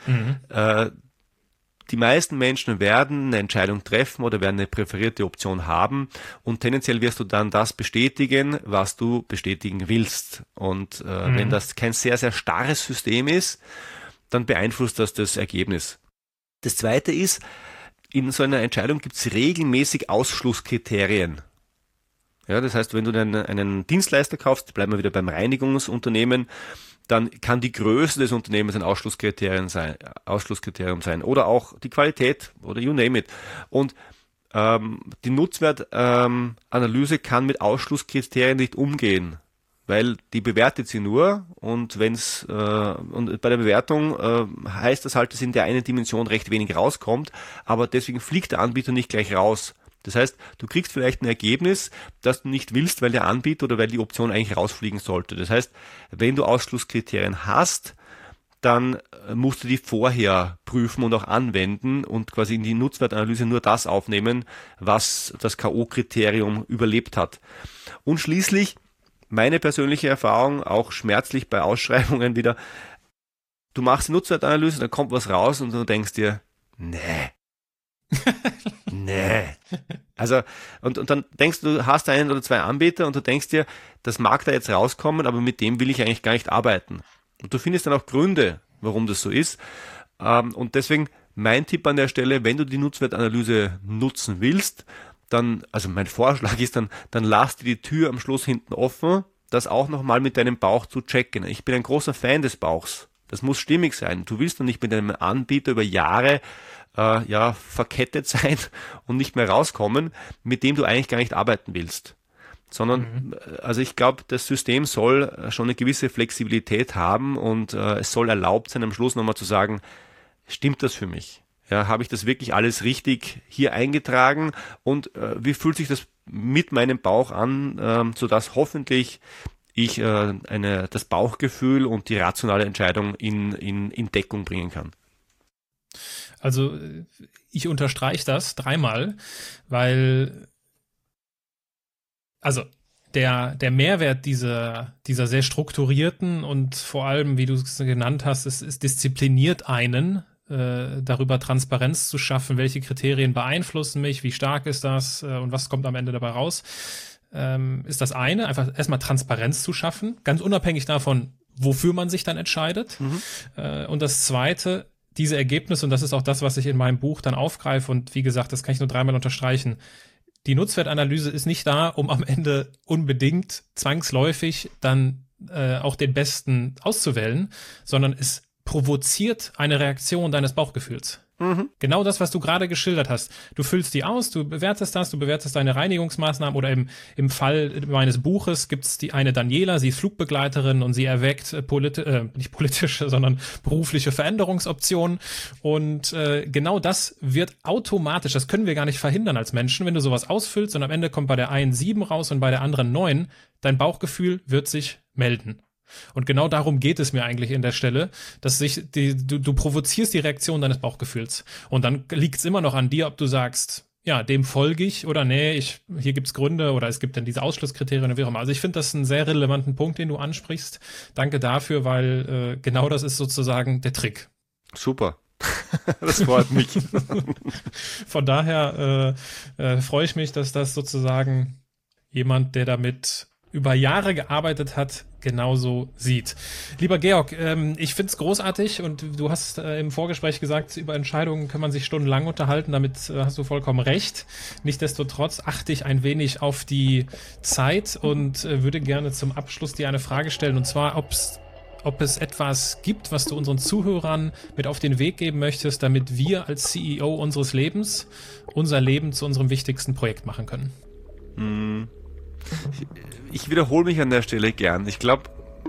S3: die meisten Menschen werden eine Entscheidung treffen oder werden eine präferierte Option haben, und tendenziell wirst du dann das bestätigen, was du bestätigen willst. Und wenn das kein sehr, sehr starres System ist, dann beeinflusst das Ergebnis. Das zweite ist, in so einer Entscheidung gibt es regelmäßig Ausschlusskriterien. Ja, das heißt, wenn du einen Dienstleister kaufst, bleiben wir wieder beim Reinigungsunternehmen, dann kann die Größe des Unternehmens ein Ausschlusskriterium sein oder auch die Qualität oder you name it. Und die Nutzwertanalyse kann mit Ausschlusskriterien nicht umgehen, weil die bewertet sie nur, und und bei der Bewertung heißt das halt, dass in der einen Dimension recht wenig rauskommt, aber deswegen fliegt der Anbieter nicht gleich raus. Das heißt, du kriegst vielleicht ein Ergebnis, das du nicht willst, weil der Anbieter oder weil die Option eigentlich rausfliegen sollte. Das heißt, wenn du Ausschlusskriterien hast, dann musst du die vorher prüfen und auch anwenden und quasi in die Nutzwertanalyse nur das aufnehmen, was das K.O.-Kriterium überlebt hat. Und schließlich, meine persönliche Erfahrung, auch schmerzlich bei Ausschreibungen wieder, du machst die Nutzwertanalyse, dann kommt was raus und du denkst dir, nee. Also, und dann denkst du hast einen oder zwei Anbieter und du denkst dir, das mag da jetzt rauskommen, aber mit dem will ich eigentlich gar nicht arbeiten. Und du findest dann auch Gründe, warum das so ist. Und deswegen mein Tipp an der Stelle, wenn du die Nutzwertanalyse nutzen willst, dann, also mein Vorschlag ist dann lass dir die Tür am Schluss hinten offen, das auch nochmal mit deinem Bauch zu checken. Ich bin ein großer Fan des Bauchs. Das muss stimmig sein. Du willst doch nicht mit einem Anbieter über Jahre verkettet sein und nicht mehr rauskommen, mit dem du eigentlich gar nicht arbeiten willst. Sondern, also ich glaube, das System soll schon eine gewisse Flexibilität haben und es soll erlaubt sein, am Schluss nochmal zu sagen, stimmt das für mich? Ja, habe ich das wirklich alles richtig hier eingetragen und wie fühlt sich das mit meinem Bauch an, sodass hoffentlich ich das Bauchgefühl und die rationale Entscheidung in Deckung bringen kann.
S1: Also ich unterstreiche das 3-mal, weil also der Mehrwert dieser sehr strukturierten und vor allem, wie du es genannt hast, es diszipliniert einen, darüber Transparenz zu schaffen, welche Kriterien beeinflussen mich, wie stark ist das und was kommt am Ende dabei raus, ist das eine, einfach erstmal Transparenz zu schaffen, ganz unabhängig davon, wofür man sich dann entscheidet. Und das zweite, diese Ergebnisse, und das ist auch das, was ich in meinem Buch dann aufgreife, und wie gesagt, das kann ich nur 3-mal unterstreichen, die Nutzwertanalyse ist nicht da, um am Ende unbedingt zwangsläufig dann auch den Besten auszuwählen, sondern es provoziert eine Reaktion deines Bauchgefühls. Genau das, was du gerade geschildert hast. Du füllst die aus, du bewertest deine Reinigungsmaßnahmen oder im Fall meines Buches gibt es eine Daniela, sie ist Flugbegleiterin und sie erwägt nicht politische, sondern berufliche Veränderungsoptionen und genau das wird automatisch, das können wir gar nicht verhindern als Menschen, wenn du sowas ausfüllst und am Ende kommt bei der einen 7 raus und bei der anderen 9, dein Bauchgefühl wird sich melden. Und genau darum geht es mir eigentlich in der Stelle, dass du provozierst die Reaktion deines Bauchgefühls. Und dann liegt es immer noch an dir, ob du sagst, ja, dem folge ich oder nee, hier gibt's Gründe oder es gibt dann diese Ausschlusskriterien oder wie auch immer. Also ich finde das einen sehr relevanten Punkt, den du ansprichst. Danke dafür, weil genau das ist sozusagen der Trick.
S3: Super. Das freut mich.
S1: Von daher freue ich mich, dass das sozusagen jemand, der damit über Jahre gearbeitet hat, genauso sieht. Lieber Georg, ich find's großartig und du hast im Vorgespräch gesagt, über Entscheidungen kann man sich stundenlang unterhalten, damit hast du vollkommen recht. Nichtsdestotrotz achte ich ein wenig auf die Zeit und würde gerne zum Abschluss dir eine Frage stellen, und zwar, ob es etwas gibt, was du unseren Zuhörern mit auf den Weg geben möchtest, damit wir als CEO unseres Lebens unser Leben zu unserem wichtigsten Projekt machen können.
S3: Ich wiederhole mich an der Stelle gern. Ich glaube,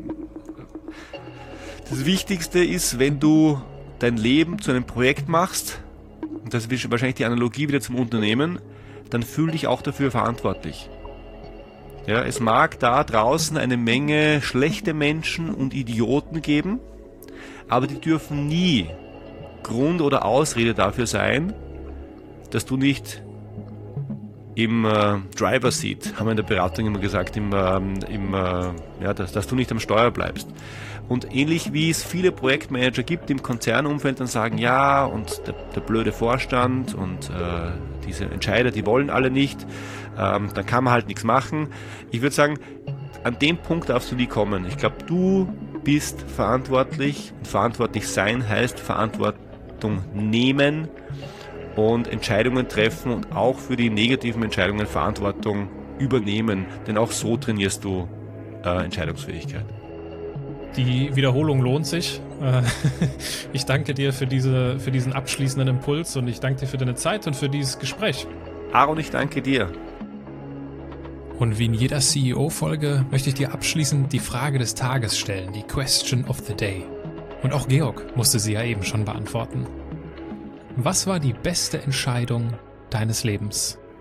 S3: das Wichtigste ist, wenn du dein Leben zu einem Projekt machst, und das ist wahrscheinlich die Analogie wieder zum Unternehmen, dann fühl dich auch dafür verantwortlich. Ja, es mag da draußen eine Menge schlechte Menschen und Idioten geben, aber die dürfen nie Grund oder Ausrede dafür sein, dass du nicht im Driver Seat, haben wir in der Beratung immer gesagt, dass du nicht am Steuer bleibst. Und ähnlich wie es viele Projektmanager gibt im Konzernumfeld, dann sagen, ja, und der blöde Vorstand und diese Entscheider, die wollen alle nicht, dann kann man halt nichts machen. Ich würde sagen, an dem Punkt darfst du nie kommen. Ich glaube, du bist verantwortlich, und verantwortlich sein heißt Verantwortung nehmen und Entscheidungen treffen und auch für die negativen Entscheidungen Verantwortung übernehmen, denn auch so trainierst du Entscheidungsfähigkeit.
S1: Die Wiederholung lohnt sich. Ich danke dir für diesen abschließenden Impuls und ich danke dir für deine Zeit und für dieses Gespräch.
S3: Aaron, ich danke dir.
S1: Und wie in jeder CEO-Folge möchte ich dir abschließend die Frage des Tages stellen, die Question of the Day. Und auch Georg musste sie ja eben schon beantworten. Was war die beste Entscheidung deines Lebens?